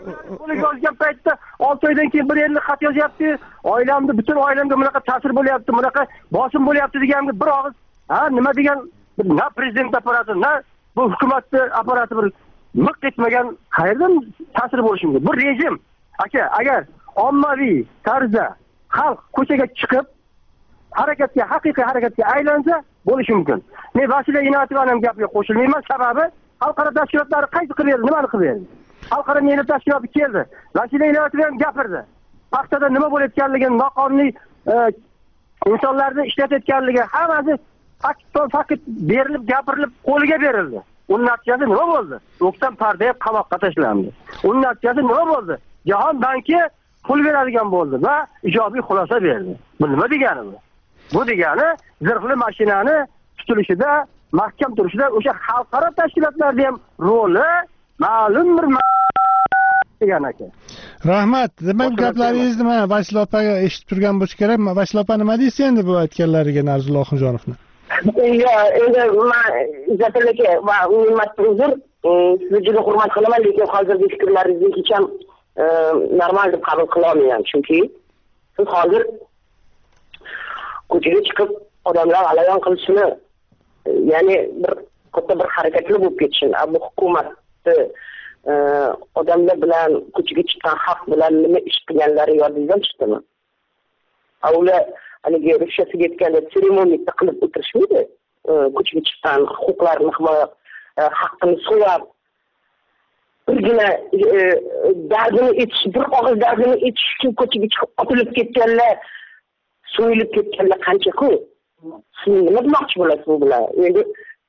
pul yozgan paytda olti oydan keyin bir yerga xat yozyapti, oilamda butun oilamga bunaqa ta'sir bo'lyapti, bunaqa bosim bo'lyapti deganga bir og'iz ha nima degan na prezident apparati, na bu hukumatning apparati bir miq etmagan qayerdan ta'sir bo'lishi mumkin? Bu rejim aka, agar ommaviy tarzda xalq ko'chaga chiqib harakatga, haqiqiy harakatga aylansa bo'lishi mumkin. Men Vasila Inoyatovaning gapiga qo'shilmayman, sababi xalqaro tashkilotlar qaysi qilib berdi, nimani qilib berdi? Xalqaro mehnat tashkiloti keldi. Vasila Inoyatova ham gapirdi. Paxtada nima bo'layotganligini, noqonuniy insonlarni ishlatayotganligi hammasi faqat faqat berilib, gapirilib, qo'liga berildi. Uning natijasi nima bo'ldi? doksan pardaya qamoqqa tashlandi. Uning natijasi nima bo'ldi? Jahon banki pul beradigan bo'ldi va ijobiy xulosa berdi. Bu nima degani bu? Bu degani zirhli mashinani tutilishida, mahkam turishida o'sha xalqaro tashkilotlarda ham roli ma'lum bir degan aka. Rahmat. Demak, gaplaringizni mana Vasila opaga eshitib turgan bo'lsa kerak. Vasila opa nima deysiz endi bu aytganlariga Narzullo Oxunjonovni? Yo, endi men Izzatilla aka va ummatga uzr, sizni juda hurmat qilaman, lekin hozirgi fikrlaringizni hech ham normal deb qabul qila olmayman, chunki siz hozir ko'chaga chiqib odamlar alayon qilishini, ya'ni bir katta bir harakatli bo'lib ketishini, bu hukumatni odamlar bilan ko'chaga chiqqan xalq bilan nima ish qilganlari yodingizdan chiqdimi? Ular haligi ruschasiga aytganda seremoniyni qilib o'tirishmaydi. Ko'chaga chiqqan huquqlarini himoya, haqqini so'rab, birgina dardini aytish, bir og'iz dardini aytish uchun ko'chaga chiqib otilib ketganlar, so'yilib ketganlar qancha-ku? Siz nima demoqchi bo'lasiz bu bilan? Endi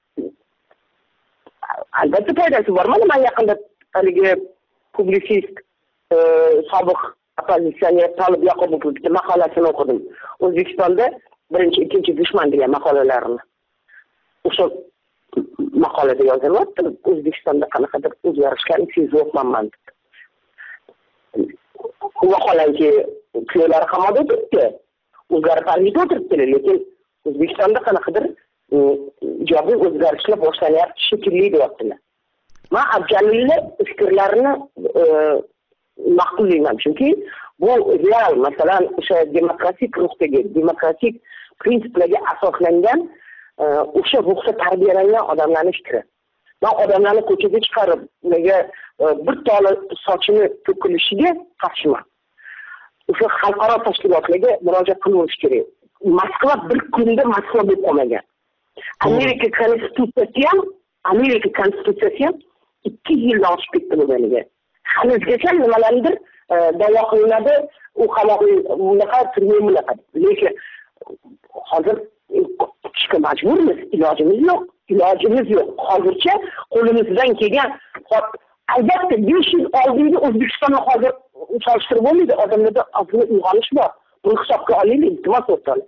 albatta foydasi bor. Mana men yaqinda haligi publisist sobiq opozitsioner Tolib Yoqubovichning maqolasini o'qidim. O'zbekistonda birinchi, ikkinchi dushman degan maqolalarini. O'sha maqolada yozilyapti, O'zbekistonda qanaqadir o'zgarishlarni sezayapman deb. Vaholanki kuyovlari qamoqda o'tiribdi, o'zgarib parvida o'tiribdi, lekin O'zbekistonda qanaqadir ijobiy o'zgarishlar boshlanyapti shekilli deyaptilar. Men Abjalilni fikrlarini ma'qullayman, chunki bu real, masalan, o'sha demokratik ruhdagi, demokratik prinsiplarga asoslangan o'sha ruhda tarbiyalangan odamlarning fikri. Men odamlarni ko'chaga chiqarib, ularga bir tola sochini to'kilishiga qarshiman. O'sha xalqaro tashkilotlarga murojaat qilish kerak. Moskva bir kunda Moskva bo'lib qolmagan. Amerika konstitutsiyasi ham, Amerika konstitutsiyasi ham ikki yilda oshib ketdi bo'lganiga. Hanuzgacha nimalardir da'vo qilinadi, u qamoqli bunaqa turmay bunaqa. Lekin hozir chiqishga majburmiz, ilojimiz yo'q, ilojimiz yo'q. Hozircha qo'limizdan kelgan, albatta besh yil oldingi O'zbekistonni hozir solishtirib bo'lmaydi, odamlarda ozgina uyg'onish bor. Buni hisobga olaylik, iltimos o'rtoqlar.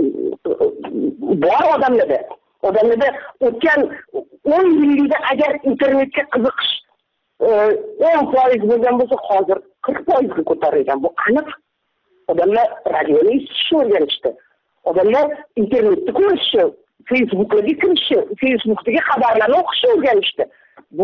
Bor odamlarda, odamlarda o'tgan o'n yillikda agar internetga qiziqish o'n foiz bo'lgan bo'lsa, hozir qirq foizga ko'tarilgan. Bu aniq. Odamlar radioni eshitishni o'rganishdi. Odamlar internetni ko'rishni, Facebook'ga kirishni, Facebook'dagi xabarlarni o'qishni o'rganishdi. Bu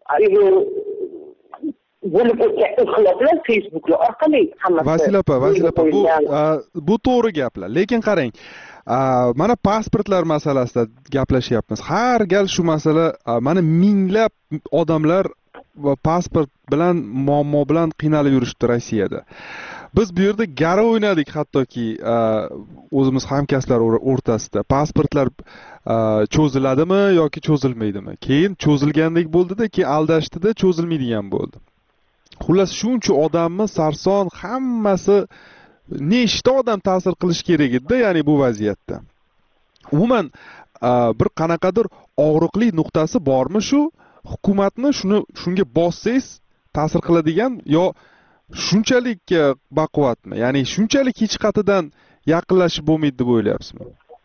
bo'lib o'tgan inqiloblar Facebook'lar orqali hammasi. Vasila opa, Vasila opa, bu bu to'g'ri gaplar. Lekin qarang, mana pasportlar masalasida gaplashyapmiz. Har gal shu masala, mana minglab odamlar va pasport bilan, muammo bilan qiynalib yurishdi Rossiyada. Biz bu yerda gara o'ynadik, hattoki o'zimiz hamkasblar o'rtasida. Pasportlar cho'ziladimi yoki cho'zilmaydimi? Keyin cho'zilgandek bo'ldi-da, keyin aldashdida cho'zilmaydigan bo'ldi. Xullas shuncha odamni sarson hammasi nechta odam ta'sir qilish kerak edi, ya'ni bu vaziyatda. Umuman bir qanaqadir og'riqli nuqtasi bormi shu? Hukumatni shuni shunga bossangiz ta'sir qiladigan yo shunchalik baquvvatmi? Ya'ni shunchalik hech qatidan yaqinlashib bo'lmaydi deb o'ylayapsizmi?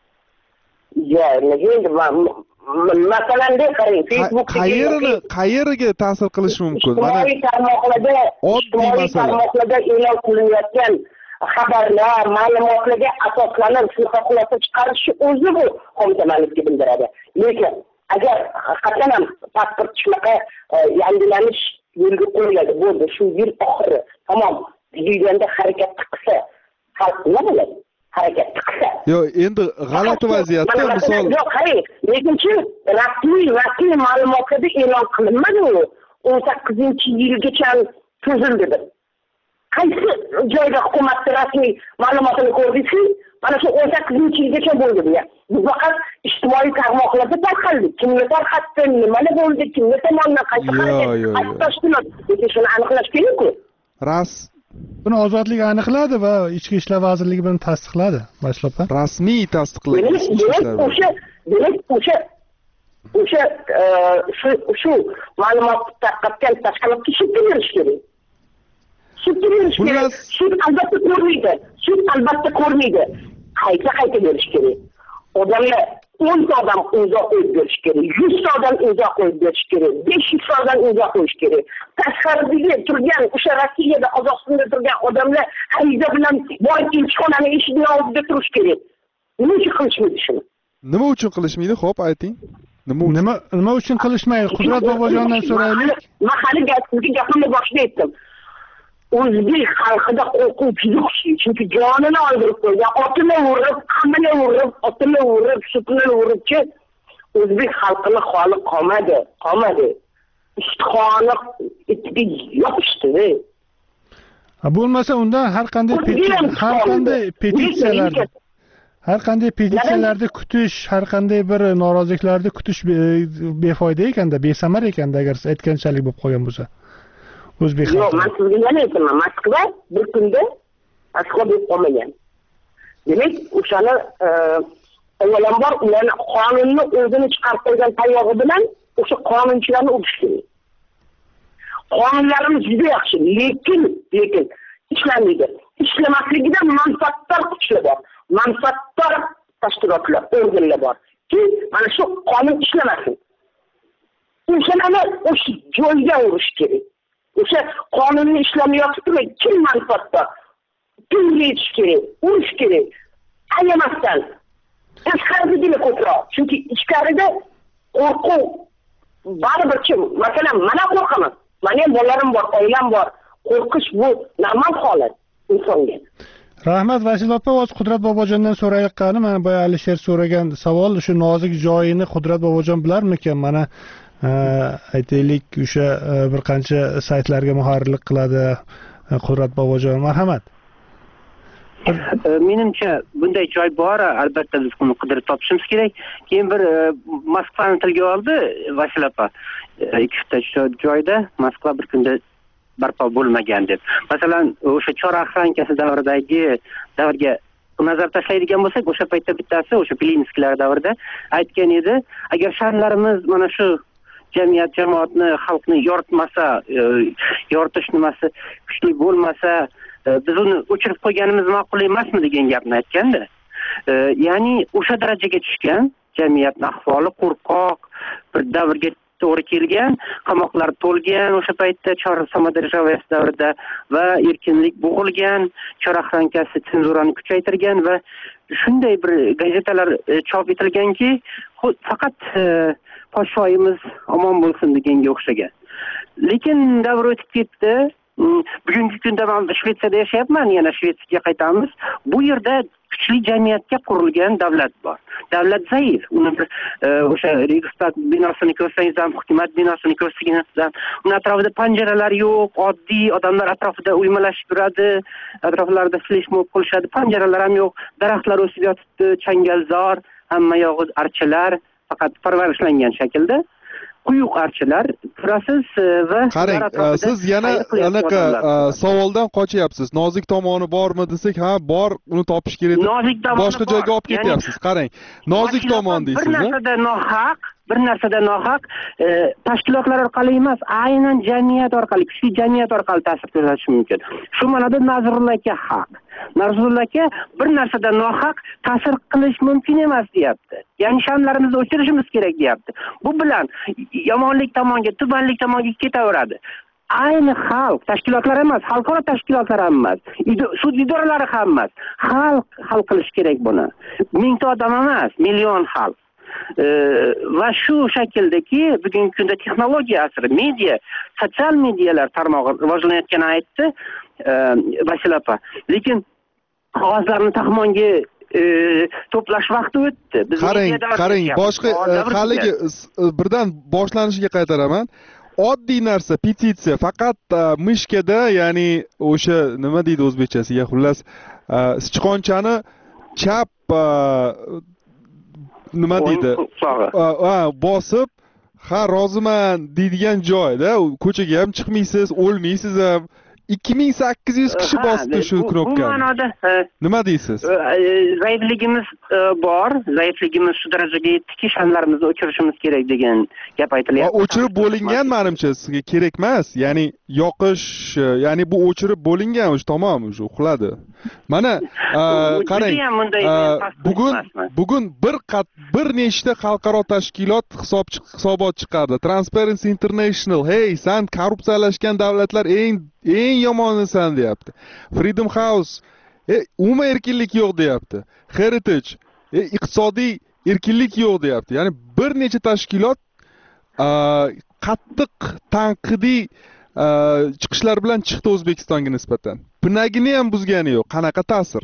Yo'q, masalan, qarang, Facebook qayerga qayerga ta'sir qilishi mumkin? Mana tarmoqlarda, ijtimoiy tarmoqlarda e'lon qilinayotgan xabarlar, ma'lumotlarga asoslanib shunaqa xulosa chiqarishi o'zi bu qo'mitamanlikka bildiradi. Lekin agar haqiqatan ham pasport shunaqa yangilanish yo'lga qo'yiladi, bo'ldi, shu yil oxiri tamom deyilganda harakatni qilsa, xalq nima bo'ladi? Harakatni qilsa. Yo'q, endi g'alati vaziyatda misol yo'q, qarang, lekinchi rasmiy rasmiy ma'lumotlarda e'lon qilinmadi u. o'n sakkizinchi yilgacha cho'zildi deb. Qaysi joyda hukumatning rasmiy ma'lumotini ko'rdingiz? Mana shu o'n sakkizinchi yilgacha bo'ldi bu. Bu faqat ijtimoiy tarmoqlarda tarqaldi. Kimga tarqatdi, nimani bo'ldi, kimga tomonidan qaysi harakat tashkilot, shuni aniqlash kerak-ku. Ras buni ozodlik aniqladi va ichki ishlar vazirligi buni tasdiqladi, Boshlopa. Rasmiy tasdiqlagan. Demak, o'sha demak o'sha o'sha shu shu ma'lumot tarqatgan tashkilotga sudga berish kerak. Sudga berish kerak. Sud albatta ko'rmaydi. Sud albatta ko'rmaydi. Qayta qayta berish kerak. Odamlar o'nta odam imzo qo'yib berish kerak, yuzta odam imzo qo'yib berish kerak, besh yuzta odam imzo qo'yish kerak. Tashqaridagi turgan, o'sha Rossiyada, Qozog'istonda turgan odamlar ariza bilan borib elchixonaning eshigini oldida turish kerak. Nima uchun qilishmaydi shuni? Nima uchun qilishmaydi? Xo'p, ayting. Nima nima nima uchun qilishmaydi? Qudrat Bobojondan so'raylik. Men hali gapimni boshida aytdim. O'zbek xalqida qo'rquv yo'q, chunki jonini oldirib qo'ygan, otini urib, qamini urib, otini urib, sutini uribchi o'zbek xalqini holi qolmadi, qolmadi. Istixoni itiga yopishdi. Bo'lmasa undan har qanday har qanday petitsiyalarni har qanday petitsiyalarni kutish, har qanday bir noroziliklarni kutish befoyda ekanda, besamar ekanda agar siz aytganchalik bo'lib qolgan bo'lsa. O'zbek xalqi. Yo'q, men sizga yana aytaman, Moskva bir kunda Moskva bo'lib qolmagan. Demak, o'shani avvalambor ularni qonunni o'zini chiqarib qo'ygan tayog'i bilan o'sha qonunchilarni urish kerak. Qonunlarimiz juda yaxshi, lekin lekin ishlanmaydi. Ishlamasligidan manfaatdor kuchlar bor. Manfaatdor tashkilotlar, organlar bor. Ki mana shu qonun ishlamasin. O'shani o'sha joyga urish kerak. O'sha qonunni ishlamayotibmi, kim manfaatdor? Kim yetish kerak, urish kerak. Ayamasdan. Tashqaridagina ko'proq. Chunki ichkarida qo'rquv baribir kim? Masalan, mana qo'rqaman. Meni ham bolalarim bor, oilam bor. Qo'rqish bu normal holat insonga. Rahmat Vasil opa, o'z Qudrat Bobojondan so'rayotganim, mana boya Alisher so'ragan savol, shu nozik joyini Qudrat Bobojon bilarmikan? Mana aytaylik, o'sha bir qancha saytlarga muharrirlik qiladi Qudrat Bobojon. Marhamat. Menimcha bunday joy bor, albatta biz buni qidirib topishimiz kerak. Keyin bir Moskvani tilga oldi Vasil opa. Ikkita joyda Moskva bir kunda barpo bo'lmagan deb. Masalan, o'sha Chorak Xrankasi davridagi davrga nazar tashlaydigan bo'lsak, o'sha paytda bittasi o'sha Pilinskilar davrida aytgan edi, agar shaharlarimiz mana shu jamiyat jamoatni, xalqni yoritmasa, yoritish nimasi kuchli bo'lmasa, biz uni o'chirib qo'yganimiz ma'qul emasmi degan gapni aytganda. Ya'ni o'sha darajaga tushgan jamiyatning ahvoli qo'rqoq bir davrga to'g'ri kelgan, qamoqlar to'lgan o'sha paytda Chor Samodrajavas davrida va erkinlik bo'g'ilgan, Chorak Xrankasi senzurani kuchaytirgan va shunday bir gazetalar chop etilganki, faqat podshoyimiz omon bo'lsin deganga o'xshagan. Lekin davr o'tib ketdi. Bugungi kunda men Shvetsiyada yashayapman, yana Shvetsiyaga qaytamiz. Bu yerda kuchli jamiyatga qurilgan davlat bor. Davlat zaif. Uni o'sha Riksdag binosini ko'rsangiz ham, hukumat binosini ko'rsangiz ham, uni atrofida panjaralar yo'q, oddiy odamlar atrofida uymalashib yuradi, atroflarida fleshmob qilishadi, panjaralar ham yo'q, daraxtlar o'sib yotibdi, changalzor, hamma yog'i archalar, faqat parvarishlangan shaklda. Quyuq archalar turasiz va qarang, siz yana anaqa savoldan qochyapsiz. Nozik tomoni bormi desak, ha, bor, uni topish kerak deb boshqa joyga olib ketyapsiz. Qarang, nozik tomon deysiz. Bir narsada nohaq, bir narsada nohaq, tashkilotlar orqali emas, aynan jamiyat orqali, kuchli jamiyat orqali ta'sir ko'rsatish mumkin. Shu ma'noda Nazrullo aka haq. Nazrullo aka bir narsada nohaq ta'sir qilish mumkin emas deyapti. Ya'ni shamlarimizni o'chirishimiz kerak deyapti. Bu bilan yomonlik tomonga, tubanlik tomonga ketaveradi. Ayni xalq, tashkilotlar emas, xalqaro tashkilotlar ham emas, sud idoralari ham emas. Xalq hal qilish kerak buni. Mingta odam emas, million xalq. va shu shakldagi bugungi kunda texnologiya asri, media, sotsial medialar tarmog'i rivojlanayotganini aytdi Vasila opa. Lekin qog'ozlarni taxmonga to'plash vaqti o'tdi. Qarang, qarang, boshqa haligi birdan boshlanishiga qaytaraman. Oddiy narsa, petitsiya, faqat mishkada, ya'ni o'sha nima deydi o'zbekchasiga, xullas, sichqonchani chap nima deydi? Bosib, ha, roziman deydigan joyda, ko'chaga ham chiqmaysiz, o'lmaysiz ham. ikki ming sakkiz yuz kishi bosibdi shu knopkani. Bu ma'noda nima deysiz? Zaifligimiz bor, zaifligimiz shu darajaga yetdiki, shanlarimizni o'chirishimiz kerak degan gap aytilyapti. O'chirib bo'lingan, menimcha, sizga kerak emas. Ya'ni yoqish, ya'ni bu o'chirib bo'lingan, o'sha tamom, o'sha uxladi. Mana qarang, bugun bugun bir qat bir nechta xalqaro tashkilot hisobchi hisobot chiqardi. Transparency International, hey, san korrupsiyalashgan davlatlar eng eng yomonisan deyapti. Freedom House, e, umuman erkinlik yo'q deyapti. Heritage, e, iqtisodiy erkinlik yo'q deyapti. Ya'ni bir necha tashkilot qattiq tanqidiy chiqishlar bilan chiqdi O'zbekistonga nisbatan. Pinagini ham buzgani yo'q. Qanaqa ta'sir?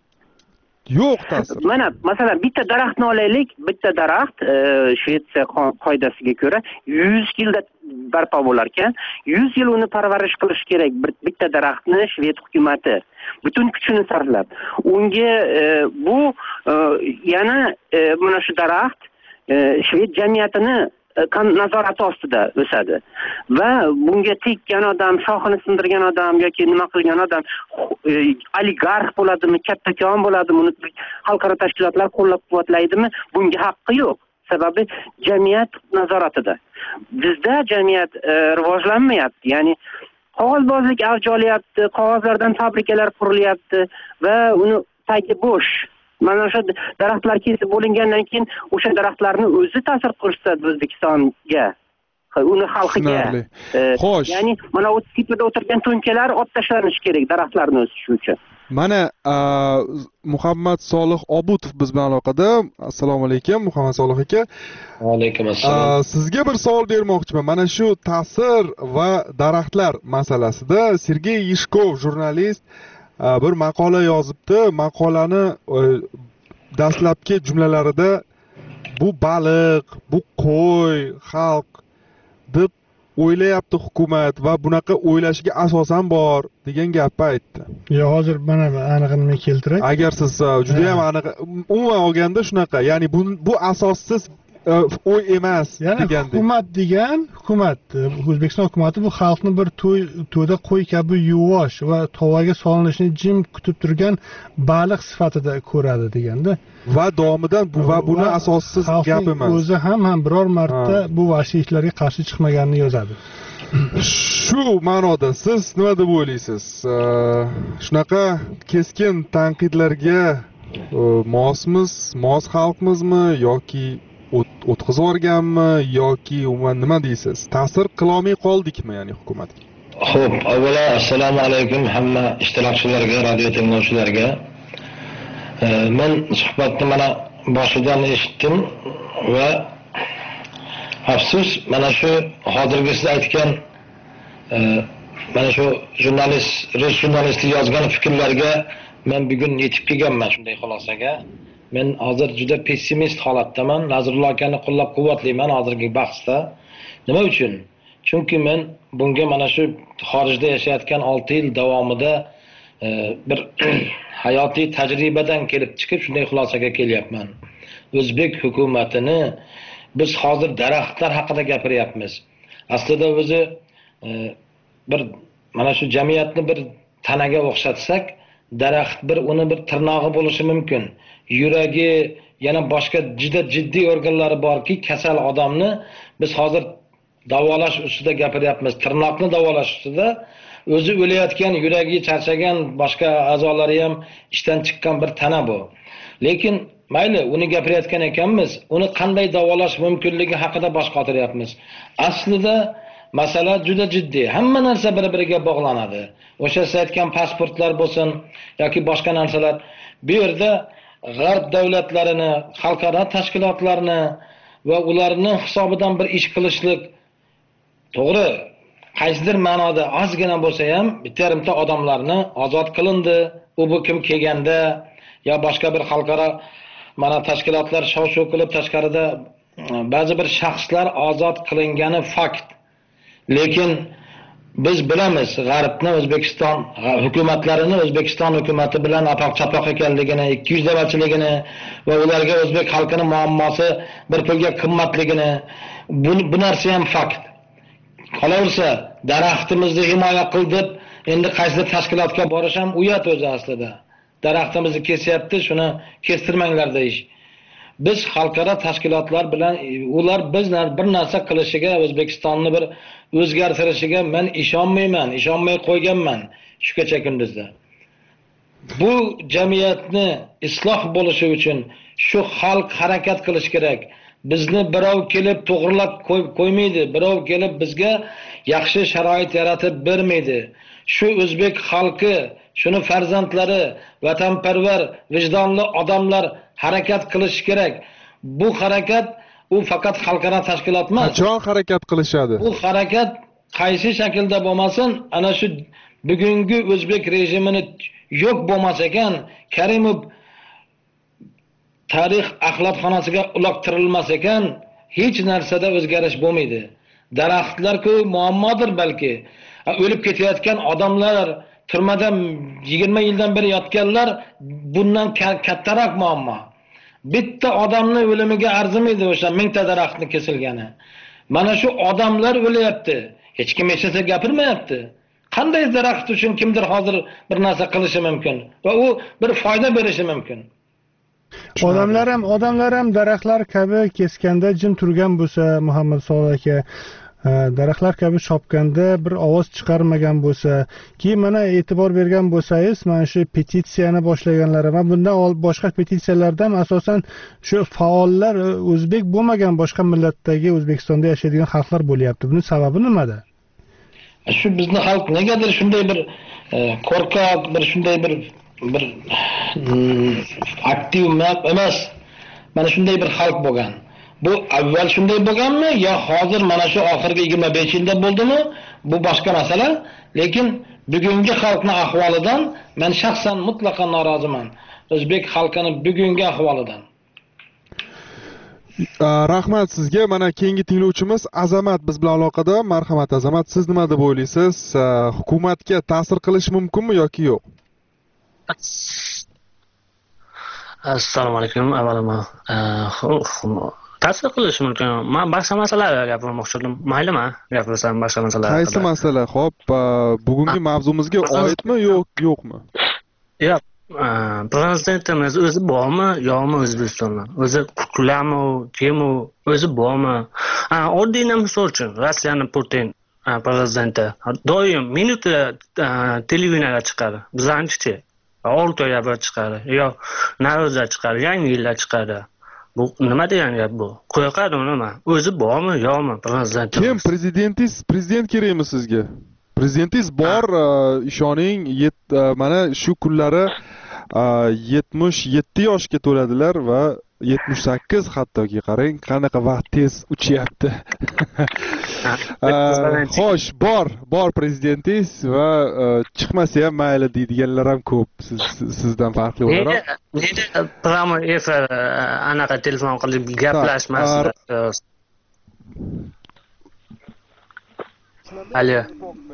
Yo'q ta'sir. Mana, masalan, bitta daraxtni olaylik, bitta daraxt Shvetsiya qoidasiga ko'ra yuz yilda barpo bo'lar ekan, yuz yil uni parvarish qilish kerak. Bitta daraxtni Shved hukumatı butun kuchini sarflab. Unga bu yana mana shu daraxt Shved jamiyatini nazorati ostida o'sadi va bunga tekkan odam, shoxini sindirgan odam yoki nima qilgan odam oligarx bo'ladimi, kattakon bo'ladimi, uni xalqaro tashkilotlar qo'llab-quvvatlaydimi, bunga haqqi yo'q. Sababi jamiyat nazoratida. Bizda jamiyat rivojlanmayapti. Ya'ni qog'ozbozlik avj olyapti, qog'ozlardan fabrikalar qurilyapti va uni tagi bo'sh. Mana o'sha daraxtlar kesib bo'lingandan keyin o'sha daraxtlarni o'zi ta'sir ko'rsatadi O'zbekistonga, uni xalqiga. Xo'sh. Ya'ni mana u tepada o'tirgan to'nkalar ot tashlanishi kerak daraxtlarni o'sishi uchun. Mana Muhammad Solih Obutov biz bilan aloqada. Assalomu alaykum Muhammad Solih aka. Va alaykum assalom. Sizga bir savol bermoqchiman. Mana shu ta'sir va daraxtlar masalasida Sergey Yishkov jurnalist bir maqola yozibdi. Maqolani dastlabki jumlalarida bu baliq, bu qo'y, xalq deb o'ylayapti hukumat va bunaqa o'ylashiga asosan bor degan gapni aytdi. Yo, hozir mana anig'ini men keltiray. Agar siz juda ham aniq, umuman olganda shunaqa, ya'ni bu bu asossiz o'y emas degandek. Hukumat degan, hukumat, O'zbekiston hukumati bu xalqni bir to'y to'yda qo'y kabi yuvosh va tovaga solinishini jim kutib turgan baliq sifatida ko'radi deganda. Va davomidan bu va buni asossiz gap emas. O'zi ham ham biror marta bu vahshiy ishlarga qarshi chiqmaganini yozadi. Shu ma'noda siz nima deb o'ylaysiz? Shunaqa keskin tanqidlarga mosmiz, mos xalqmizmi yoki o'tkazib yuborganmi yoki umuman nima deysiz? Ta'sir qila olmay qoldikmi, ya'ni hukumatga? Xo'p, avvalo assalomu alaykum hamma ishtirokchilarga, radio tinglovchilarga. Men suhbatni mana boshidan eshitdim va afsus, mana shu hozirgi siz aytgan mana shu jurnalist, rus jurnalisti yozgan fikrlarga men bugun yetib kelganman shunday xulosaga. Men hozir juda pessimist holatdaman. Nazrulloh akani qo'llab-quvvatlayman hozirgi bahsda. Nima uchun? Chunki men bunga mana shu xorijda yashayotgan olti yil davomida bir hayotiy tajribadan kelib chiqib shunday xulosaga kelyapman. O'zbek hukumatini biz hozir daraxtlar haqida gapiryapmiz. Aslida o'zi bir mana shu jamiyatni bir tanaga o'xshatsak, daraxt bir uni bir tirnog'i bo'lishi mumkin. Yuragi, yana boshqa juda jiddiy organlari borki, kasal odamni biz hozir davolash ustida gapiryapmiz. Tirnoqni davolash ustida o'zi o'layotgan, yuragi charchagan, boshqa a'zolari ham ishdan chiqqan bir tana bu. Lekin mayli, uni gapirayotgan ekanmiz, uni qanday davolash mumkinligi haqida bosh qotiryapmiz. Aslida masala juda jiddiy. Hamma narsa bir-biriga bog'lanadi. O'sha siz aytgan pasportlar bo'lsin yoki boshqa narsalar, bu yerda g'arb davlatlarini, xalqaro tashkilotlarni va ularning hisobidan bir ish qilishlik to'g'ri, qaysidir ma'noda ozgina bo'lsa ham bitta yarimta odamlarni ozod qilindi. U bu kim kelganda yo boshqa bir xalqaro mana tashkilotlar shov-shuv qilib tashqarida ba'zi bir shaxslar ozod qilingani fakt. Lekin biz bilamiz G'arbni, O'zbekiston hukumatlarini, O'zbekiston hukumati bilan apoq-chapoq ekanligini, ikki yuz davachiligini va ularga o'zbek xalqining muammosi bir pulga qimmatligini, bu, bu narsa ham fakt. Qolaversa, daraxtimizni himoya qilib, endi qaysi tashkilotga borish ham uyat o'zi aslida. Daraxtimizni kesyapti, shuni kestirmanglar deyish. Biz xalqaro tashkilotlar bilan ular bizlar bir narsa qilishiga, O'zbekistonni bir o'zgartirishiga men ishonmayman, ishonmay qo'yganman shugacha kunduzda. Bu jamiyatni isloh bo'lishi uchun shu xalq harakat qilish kerak. Bizni birov kelib to'g'rilab qo'ymaydi, birov kelib bizga yaxshi sharoit yaratib bermaydi. Shu o'zbek xalqi, shuni farzandlari, vatanparvar, vijdonli odamlar harakat qilish kerak. Bu harakat u faqat xalqaro tashkilot emas. Qachon harakat qilishadi? Bu harakat qaysi shaklda bo'lmasin, ana shu bugungi o'zbek rejimini yo'q bo'lmas ekan, Karimov tarix axlatxonasiga uloqtirilmas ekan, hech narsada o'zgarish bo'lmaydi. Daraxtlar-ku muammodir balki. O'lib ketayotgan odamlar, turmada yigirma yildan beri yotganlar bundan kattaroq muammo. Bitta odamning o'limiga arzimaydi o'sha mingta daraxtni kesilgani. Mana shu odamlar o'lyapti. Hech kim hech narsa gapirmayapti. Qanday daraxt uchun kimdir hozir bir narsa qilishi mumkin va u bir foyda berishi mumkin. Odamlar ham odamlar ham daraxtlar kabi keskanda jim turgan bo'lsa, Muhammad Solih aka, daraxtlar kabi chopganda bir ovoz chiqarmagan bo'lsa, keyin mana e'tibor bergan bo'lsangiz, mana shu petitsiyani boshlaganlar va bundan boshqa petitsiyalarda ham asosan shu faollar o'zbek bo'lmagan boshqa millatdagi O'zbekistonda yashaydigan xalqlar bo'lyapti. Buning sababi nimada? Shu bizni xalq negadir shunday bir qo'rqoq, bir shunday bir bir aktiv emas. Mana shunday bir xalq bo'lgan. Bu avval shunday bo'lganmi yo hozir mana shu oxirgi yigirma besh yilda bo'ldimi? Bu boshqa masala. Lekin bugungi xalqning ahvolidan men shaxsan mutlaqo noroziman. O'zbek xalqining bugungi ahvolidan. Rahmat sizga. Mana keyingi tinglovchimiz Azamat biz bilan aloqada. Marhamat Azamat, siz nima deb o'ylaysiz? Hukumatga ta'sir qilish mumkinmi yoki yo'q? Assalomu alaykum. Avvalama ta'sir qilish mumkin. Men boshqa masalalar gapirmoqchi edim. Maylimi? Gapirsam boshqa masalalar. Qaysi masala? Xo'p, bugungi mavzumizga oidmi yo'q, yo'qmi? Yo'q. Prezidentimiz o'zi bormi, yo'qmi O'zbekistonda? O'zi qulami, kimi, o'zi bormi? Oddiy misol uchun Rossiyaning Putin prezidenti doim minutda televideniyada chiqadi. Bizanchi olti oy avval chiqadi, yo Navro'zda chiqadi, yangi yilda chiqadi. Bu nima degan gap bu? Qo'yqadi nima? O'zi bormi, yo'qmi prezident? Kim prezidentingiz, prezident kerakmi sizga? Prezidentingiz bor, ishoning, mana shu kunlari yetmish yetti yoshga to'ladilar va yetmish sakkiz hattoki qarang, qanaqa vaqt tez uchyapti. Xo'sh, bor, bor prezidentingiz va chiqmasa ham mayli deydiganlar ham ko'p. Siz sizdan farqli o'laroq. Nega pramo efir anaqa telefon qilib gaplashmasdan? Alo.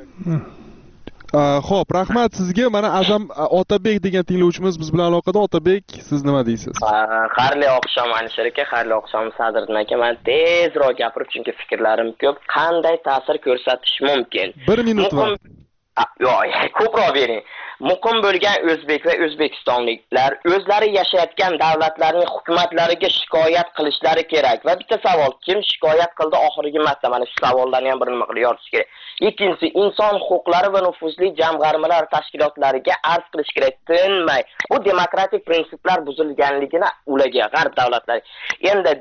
Xo'p, rahmat sizga. Mana Azam Otabek degan tinglovchimiz biz bilan aloqada. Otabek, siz nima deysiz? Xayrli oqshom Alisher aka, xayrli oqshom Sadriddin aka. Men tezroq gapirib, chunki fikrlarim ko'p. Qanday ta'sir ko'rsatish mumkin? bir minut va yo'q, ko'proq bering. Muqim bo'lgan o'zbek va o'zbekistonliklar o'zlari yashayotgan davlatlarning hukumatlariga shikoyat qilishlari kerak. Va bitta savol, kim shikoyat qildi oxirgi marta? Mana shu savollarni ham bir nima qilib yozish kerak. Ikkinchisi, inson huquqlari va nufuzli jamg'armalar tashkilotlariga arz qilish kerak. Tinmay bu demokratik prinsiplar buzilganligini ularga g'arb davlatlari. Endi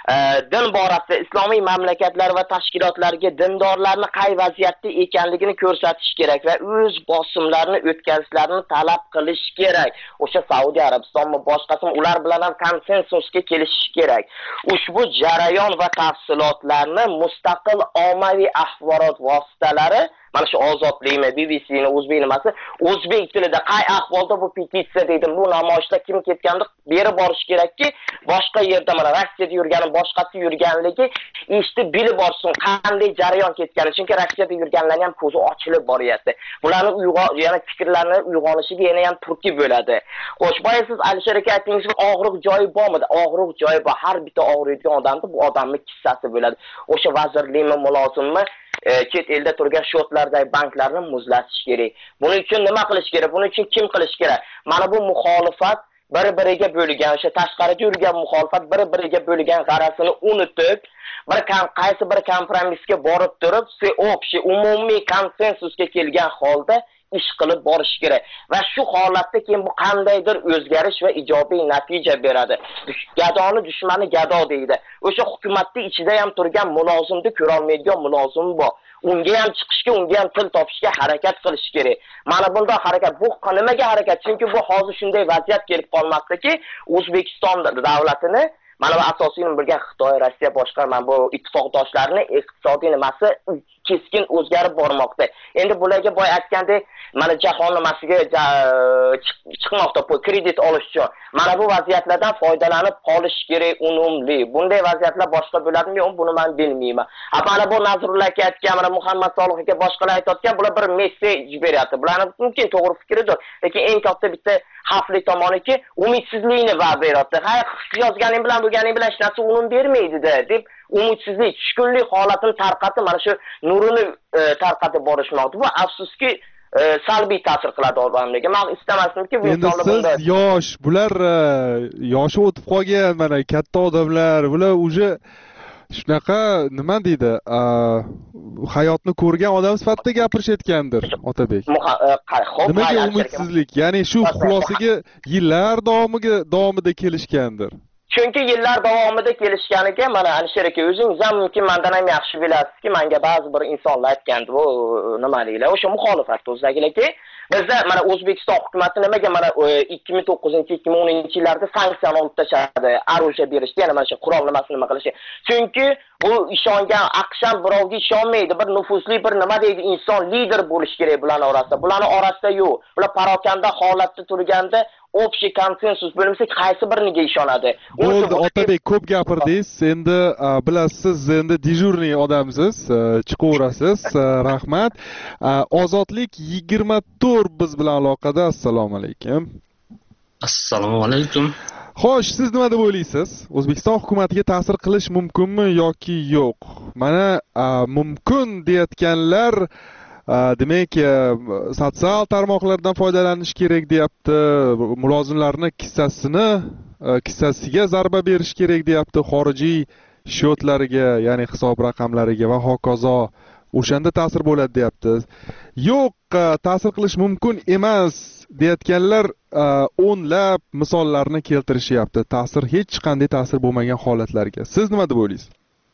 din borasida islomiy mamlakatlar va tashkilotlarga dindorlarni qay vaziyatda ekanligini ko'rsatish kerak va o'z bosimlarini o'tkazishlarini talab qilish kerak. O'sha Saudiya Arabistonmi boshqasimi ular bilan ham konsensusga kelishish kerak. Ushbu jarayon va tafsilotlarni mustaqil ommaviy axborot vositalari, mana shu Ozodlikmi, B B C'ni, o'zbek nimasi, o'zbek tilida qay ahvolda bu petitsiya dedim, bu namoyishda kim ketganda berib borish kerakki, boshqa yerda mana Rossiyada yurgani, boshqasi yurganligi eshitib bilib borsin, qanday jarayon ketgani. Chunki Rossiyada yurganlarning ham ko'zi ochilib boryapti. Bularni uyg'on, yana fikrlarni uyg'onishiga yana ham turtki bo'ladi. Xo'sh, boya siz Alisher aka aytdingiz, og'riq joyi bormi? Og'riq joyi bor. Har bitta og'riydigan odamda bu odamning kissasi bo'ladi. O'sha vazirlikmi, mulozimmi chet elda turgan shotlardagi banklarni muzlatish kerak. Buning uchun nima qilish kerak? Buning uchun kim qilish kerak? Mana bu muxolifat bir-biriga bo'lgan, o'sha tashqarida yurgan muxolifat bir-biriga bo'lgan g'arasini unutib, bir qaysi bir kompromissga borib turib, общий umumiy konsensusga kelgan holda ish qilib borish kerak. Va shu holatda keyin bu qandaydir o'zgarish va ijobiy natija beradi. Gadoni dushmani gado deydi. O'sha hukumatning ichida ham turgan mulozimni ko'ra olmaydigan mulozim bor. Unga ham chiqishga, unga ham til topishga harakat qilish kerak. Mana bunday harakat, bu nimaga harakat? Chunki bu hozir shunday vaziyat kelib qolmoqdaki, O'zbekiston davlatini mana bu asosiy bilgan Xitoy, Rossiya boshqa mana bu ittifoqdoshlarini iqtisodiy nimasi keskin o'zgarib bormoqda. Endi bularga boy aytgandek, mana jahon nimasiga chiqmoqda kredit olish uchun. Mana bu vaziyatlardan foydalanib qolish kerak unumli. Bunday vaziyatlar boshqa bo'ladimi? Yo'q, buni men bilmayman. Ha, mana bu Nazrulloh aka aytgan, mana Muhammad Solih aka boshqalar aytayotgan, bular bir messej beryapti. Bularning mumkin to'g'ri fikridir, lekin eng katta bitta xavfli tomoniki umidsizlikni va beryapti. Ha, yozganing bilan bo'lganing bilan hech narsa unum bermaydi-da, deb umidsizlik, tushkunlik holatini tarqatib, mana shu nurini e, tarqatib borishmoqda. Bu afsuski e, salbiy ta'sir qiladi odamlarga. Men istamasdimki bu insonlar bunday. Siz yosh, bular e, yoshi o'tib qolgan, mana katta odamlar, bular uje shunaqa nima deydi, hayotni ko'rgan odam sifatida gapirishayotgandir Otabek. Nimaga umidsizlik? Ya'ni shu xulosaga yillar davomiga davomida kelishgandir. Chunki yillar davomida kelishganiga mana Alisher aka o'zingiz ham mumkin mendan ham yaxshi bilasizki, menga ba'zi bir insonlar aytgandi, bu nima deyiladi, o'sha muxolifat o'zdagilarki, bizda mana O'zbekiston hukumati nimaga mana ikki ming to'qqizinchi ikki ming o'ninchi yillarda sanksiyani olib tashladi, orужие berishdi, yana mana shu qurol nimasini nima qilishi. Chunki bu ishongan AQSh ham birovga ishonmaydi, bir nufuzli bir nima deydi, inson lider bo'lish kerak bularning orasida. Bularning orasida yo'q. Bular parokanda holatda turganda общий konsensus bo'lmasa qaysi biriniga ishonadi? Bo'ldi, Otabek ko'p gapirdingiz. Endi bilasiz, endi dejurniy odamsiz, chiqaverasiz. Rahmat. Ozodlik yigirma to'rt biz bilan aloqada. Assalomu alaykum. Assalomu alaykum. Xo'sh, siz nima deb o'ylaysiz? O'zbekiston hukumatiga ta'sir qilish mumkinmi yoki yo'q? Mana mumkin deyotganlar demak, sotsial tarmoqlardan foydalanish kerak deyapti, mulozimlarni kissasini kissasiga zarba berish kerak deyapti, xorijiy shotlariga, ya'ni hisob raqamlariga va hokazo. O'shanda ta'sir bo'ladi deyapti. Yo'q, ta'sir qilish mumkin emas deyotganlar o'nlab misollarni keltirishyapti. Ta'sir hech qanday ta'sir bo'lmagan holatlarga. Siz nima deb o'ylaysiz?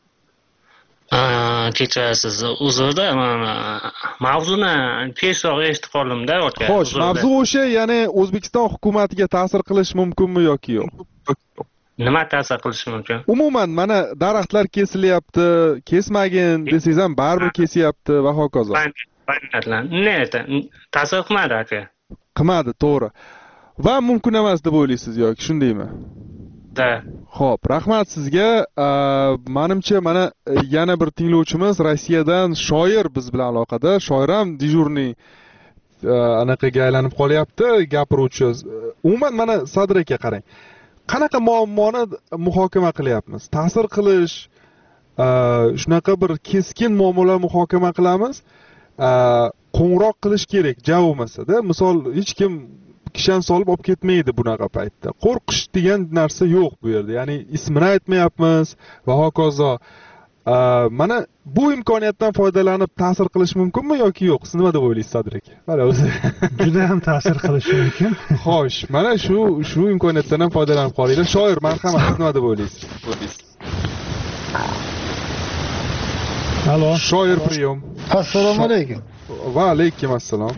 Kechirasiz, uzrda mavzuni tezroq eshitib qoldim-da, aka. Xo'sh, mavzu o'sha, ya'ni O'zbekiston hukumatiga ta'sir qilish mumkinmi yoki yo'q? Nima ta'sir qilishi mumkin? Umuman mana daraxtlar kesilyapti, kesmagin desangiz ham baribir kesyapti va hokazo. Ne, ta'sir qilmadi aka. Qilmadi, to'g'ri. Va mumkin emas deb o'ylaysiz yoki shundaymi? Da. Xo'p, rahmat sizga. Menimcha mana yana bir tinglovchimiz Rossiyadan shoir biz bilan aloqada. Shoir ham dejurniy anaqaga aylanib qolyapti, gapiruvchi. Umuman mana Sadir aka qarang. Qanaqa muammoni muhokama qilyapmiz? Ta'sir qilish, shunaqa bir keskin muammolar muhokama qilamiz. Qo'ng'iroq qilish kerak, javob bo'lmasa-da. Misol hech kim kishan solib olib ketmaydi bunaqa paytda. Qo'rqish degan narsa yo'q bu yerda. Ya'ni ismini aytmayapmiz va hokazo. Mana bu imkoniyatdan foydalanib ta'sir qilish mumkinmi yoki yo'q? Siz nima deb o'ylaysiz, Sadir aka? Mana o'zi juda ham ta'sir qilishi mumkin. Xo'sh, mana shu shu imkoniyatdan ham foydalanib qolinglar. Shoir, marhamat, siz nima deb o'ylaysiz? Alo. Shoir priyom. Assalomu alaykum. Va alaykum assalom.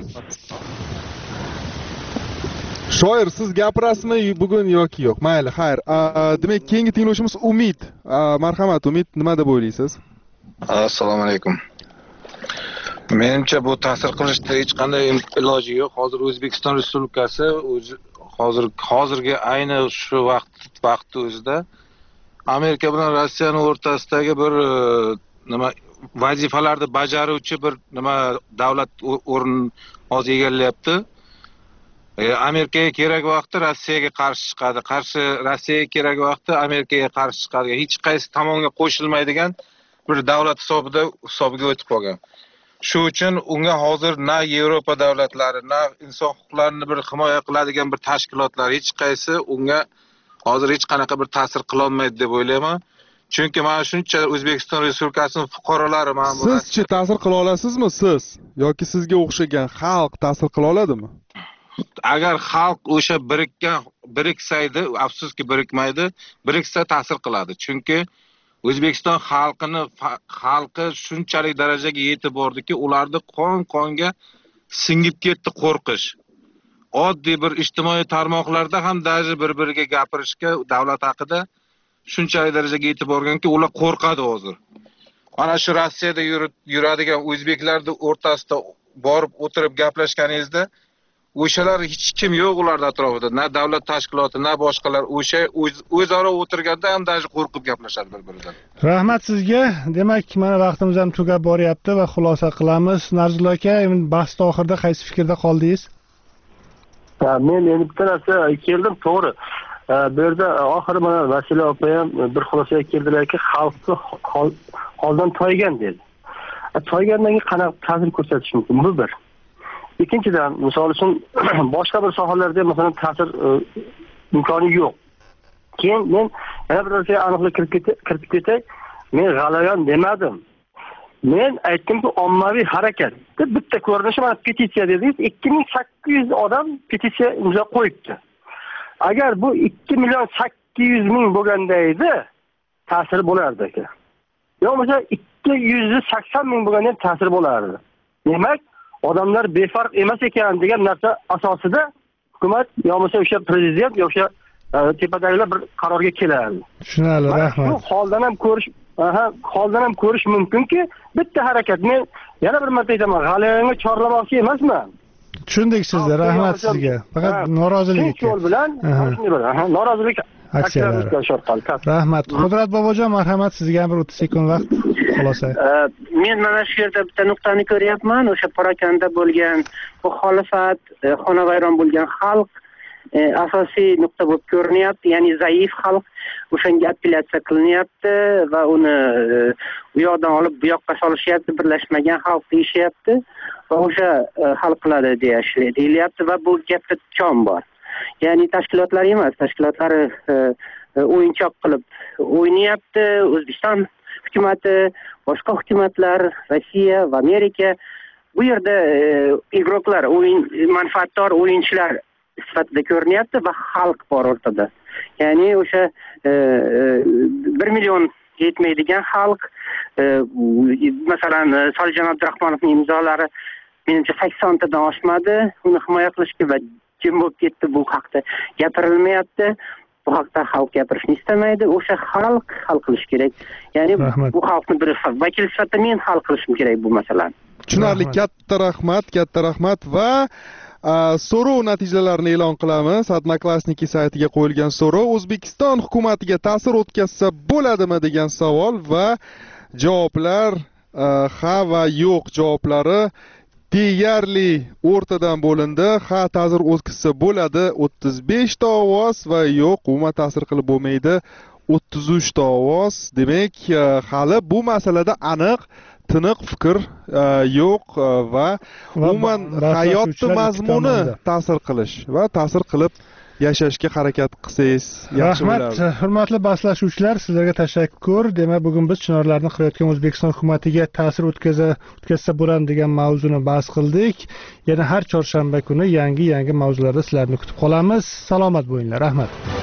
Shoir, siz gapirasizmi bugun yoki yo'q? Mayli, xayr. Demak, keyingi tinglovchimiz Umid. Marhamat, Umid, nima deb o'ylaysiz? Assalomu alaykum. Menimcha bu ta'sir qilishda hech qanday iloji yo'q. Hozir O'zbekiston Respublikasi o'zi hozir hozirgi ayni shu vaqt vaqtda o'zida Amerika bilan Rossiyaning o'rtasidagi bir nima vazifalarni bajaruvchi bir nima davlat o'rin hozir egallayapti. E, Amerikaga kerak vaqtda Rossiyaga qarshi chiqadi, qarshi Rossiyaga kerak vaqtda Amerikaga qarshi chiqadi. Hech qaysi tomonga qo'shilmaydigan bir davlat hisobida hisobiga o'tib qolgan. Shu uchun unga hozir na Yevropa davlatlari, na inson huquqlarini bir himoya qiladigan bir tashkilotlar hech qaysi unga hozir hech qanaqa bir ta'sir qila olmaydi deb o'ylayman. Chunki mana shuncha O'zbekiston Respublikasining fuqarolari mana bu Siz-chi ta'sir qila olasizmi siz yoki sizga o'xshagan xalq ta'sir qila oladimi? Agar xalq o'sha birikkan biriksaydi, afsuski birikmaydi, biriksa ta'sir qiladi. Chunki O'zbekiston xalqini xalqi shunchalik darajaga yetib bordiki, ularni qon-qonga singib ketdi qo'rqish. Oddiy bir ijtimoiy tarmoqlarda ham даже bir-biriga gapirishga davlat haqida shunchalik darajaga yetib borganki, ular qo'rqadi hozir. Mana shu Rossiyada yuradigan o'zbeklarning o'rtasida borib o'tirib gaplashganingizda o'shalar hech kim yo'q ularning atrofida, na davlat tashkiloti, na boshqalar, o'sha o'zaro o'tirganda ham даже qo'rqib gaplashadi bir-biridan. Rahmat sizga. Demak, mana vaqtimiz ham tugab boryapti va xulosa qilamiz. Narzul aka, bahs oxirida qaysi fikrda qoldingiz? Men endi bitta narsa keldim, to'g'ri. Bu yerda oxiri mana Vasila opa ham bir xulosaga keldilarki, xalqni holdan toygan dedi. Toygandan keyin qanaqa ta'sir ko'rsatish mumkin? Bu bir. Ikkinchidan, misol uchun boshqa bir sohalarda masalan ta'sir imkoni yo'q. Keyin men yana bir narsaga aniqlik kiritib ketay. Men g'alayon demadim. Men aytdimki, ommaviy harakat. Bitta ko'rinishi mana petitsiya dedingiz, ikki ming sakkiz yuz odam petitsiya imzo qo'yibdi. Agar bu ikki million sakkiz yuz ming bo'lganda edi, ta'sir bo'lardi aka. Yo'qsa ikki yuz sakson ming bo'lganda ham ta'sir bo'lardi. Demak, odamlar befarq emas ekan degan narsa asosida hukumat yo'qsa o'sha prezident yo'qsa tepadagilar bir qarorga keladi. Tushunarli, rahmat. Bu holdan ham ko'rish, aha, holdan ham ko'rish mumkinki, bitta harakat. Men yana bir marta aytaman, g'alayonga chorlamoqchi emasman. Tushundik sizni, rahmat sizga. Faqat norozilik yo'l bilan, aha, norozilik aksiyalari. Rahmat. Qudrat bobojon, marhamat, sizga ham bir o'ttiz sekund vaqt. Xulosa. Men mana shu yerda bitta nuqtani ko'ryapman. O'sha parokanda bo'lgan muxolifat, xonavayron bo'lgan xalq asosiy nuqta bo'lib ko'rinyapti, ya'ni zaif xalq o'shanga apellyatsiya qilinyapti va uni u yoqdan olib bu yoqqa solishyapti, birlashmagan xalq deyishyapti va o'sha hal qiladi deyilyapti va bu gapda jon bor. Ya'ni tashkilotlar emas, tashkilotlari o'yinchoq qilib o'ynayapti. O'zbekiston hukumati, boshqa hukumatlar, Rossiya va Amerika bu yerda igroklar, o'yin manfaatdor o'yinchilar sifatida ko'rinyapti va xalq bor o'rtada. Ya'ni o'sha bir million yetmaydigan xalq, masalan, Solijon Abdurahmonovning imzolari menimcha sakson tadan oshmadi. Uni himoya qilishga va jim bo'lib ketdi, bu haqda gapirilmayapti. Bu haqda xalq gapirishni istamaydi. O'sha xalq hal qilish kerak. Ya'ni bu xalqni bir vakil sifatida men hal qilishim kerak bu masalani. Tushunarli, katta rahmat, katta rahmat va so'rov natijalarini e'lon qilamiz. Odnoklassniki saytiga qo'yilgan so'rov O'zbekiston hukumatiga ta'sir o'tkazsa bo'ladimi degan savol va javoblar ha va yo'q javoblari deyarli o'rtadan bo'lindi. Ha, ta'sir o'tkazsa bo'ladi o'ttiz besh ta ovoz va yo'q, umuman ta'sir qilib bo'lmaydi o'ttiz uch ta ovoz. Demak, hali bu masalada aniq tiniq fikr yo'q va umuman hayotni mazmuni ta'sir qilish va ta'sir qilib yashashga harakat qilsangiz yaxshi bo'lardi. Rahmat, hurmatli bahslashuvchilar, sizlarga tashakkur. Demak, bugun biz chinorlarni qirayotgan O'zbekiston hukumatiga ta'sir o'tkaza o'tkazsa bo'ladi degan mavzuni bahs qildik. Yana har chorshanba kuni yangi-yangi mavzularda sizlarni kutib qolamiz. Salomat bo'linglar. Rahmat.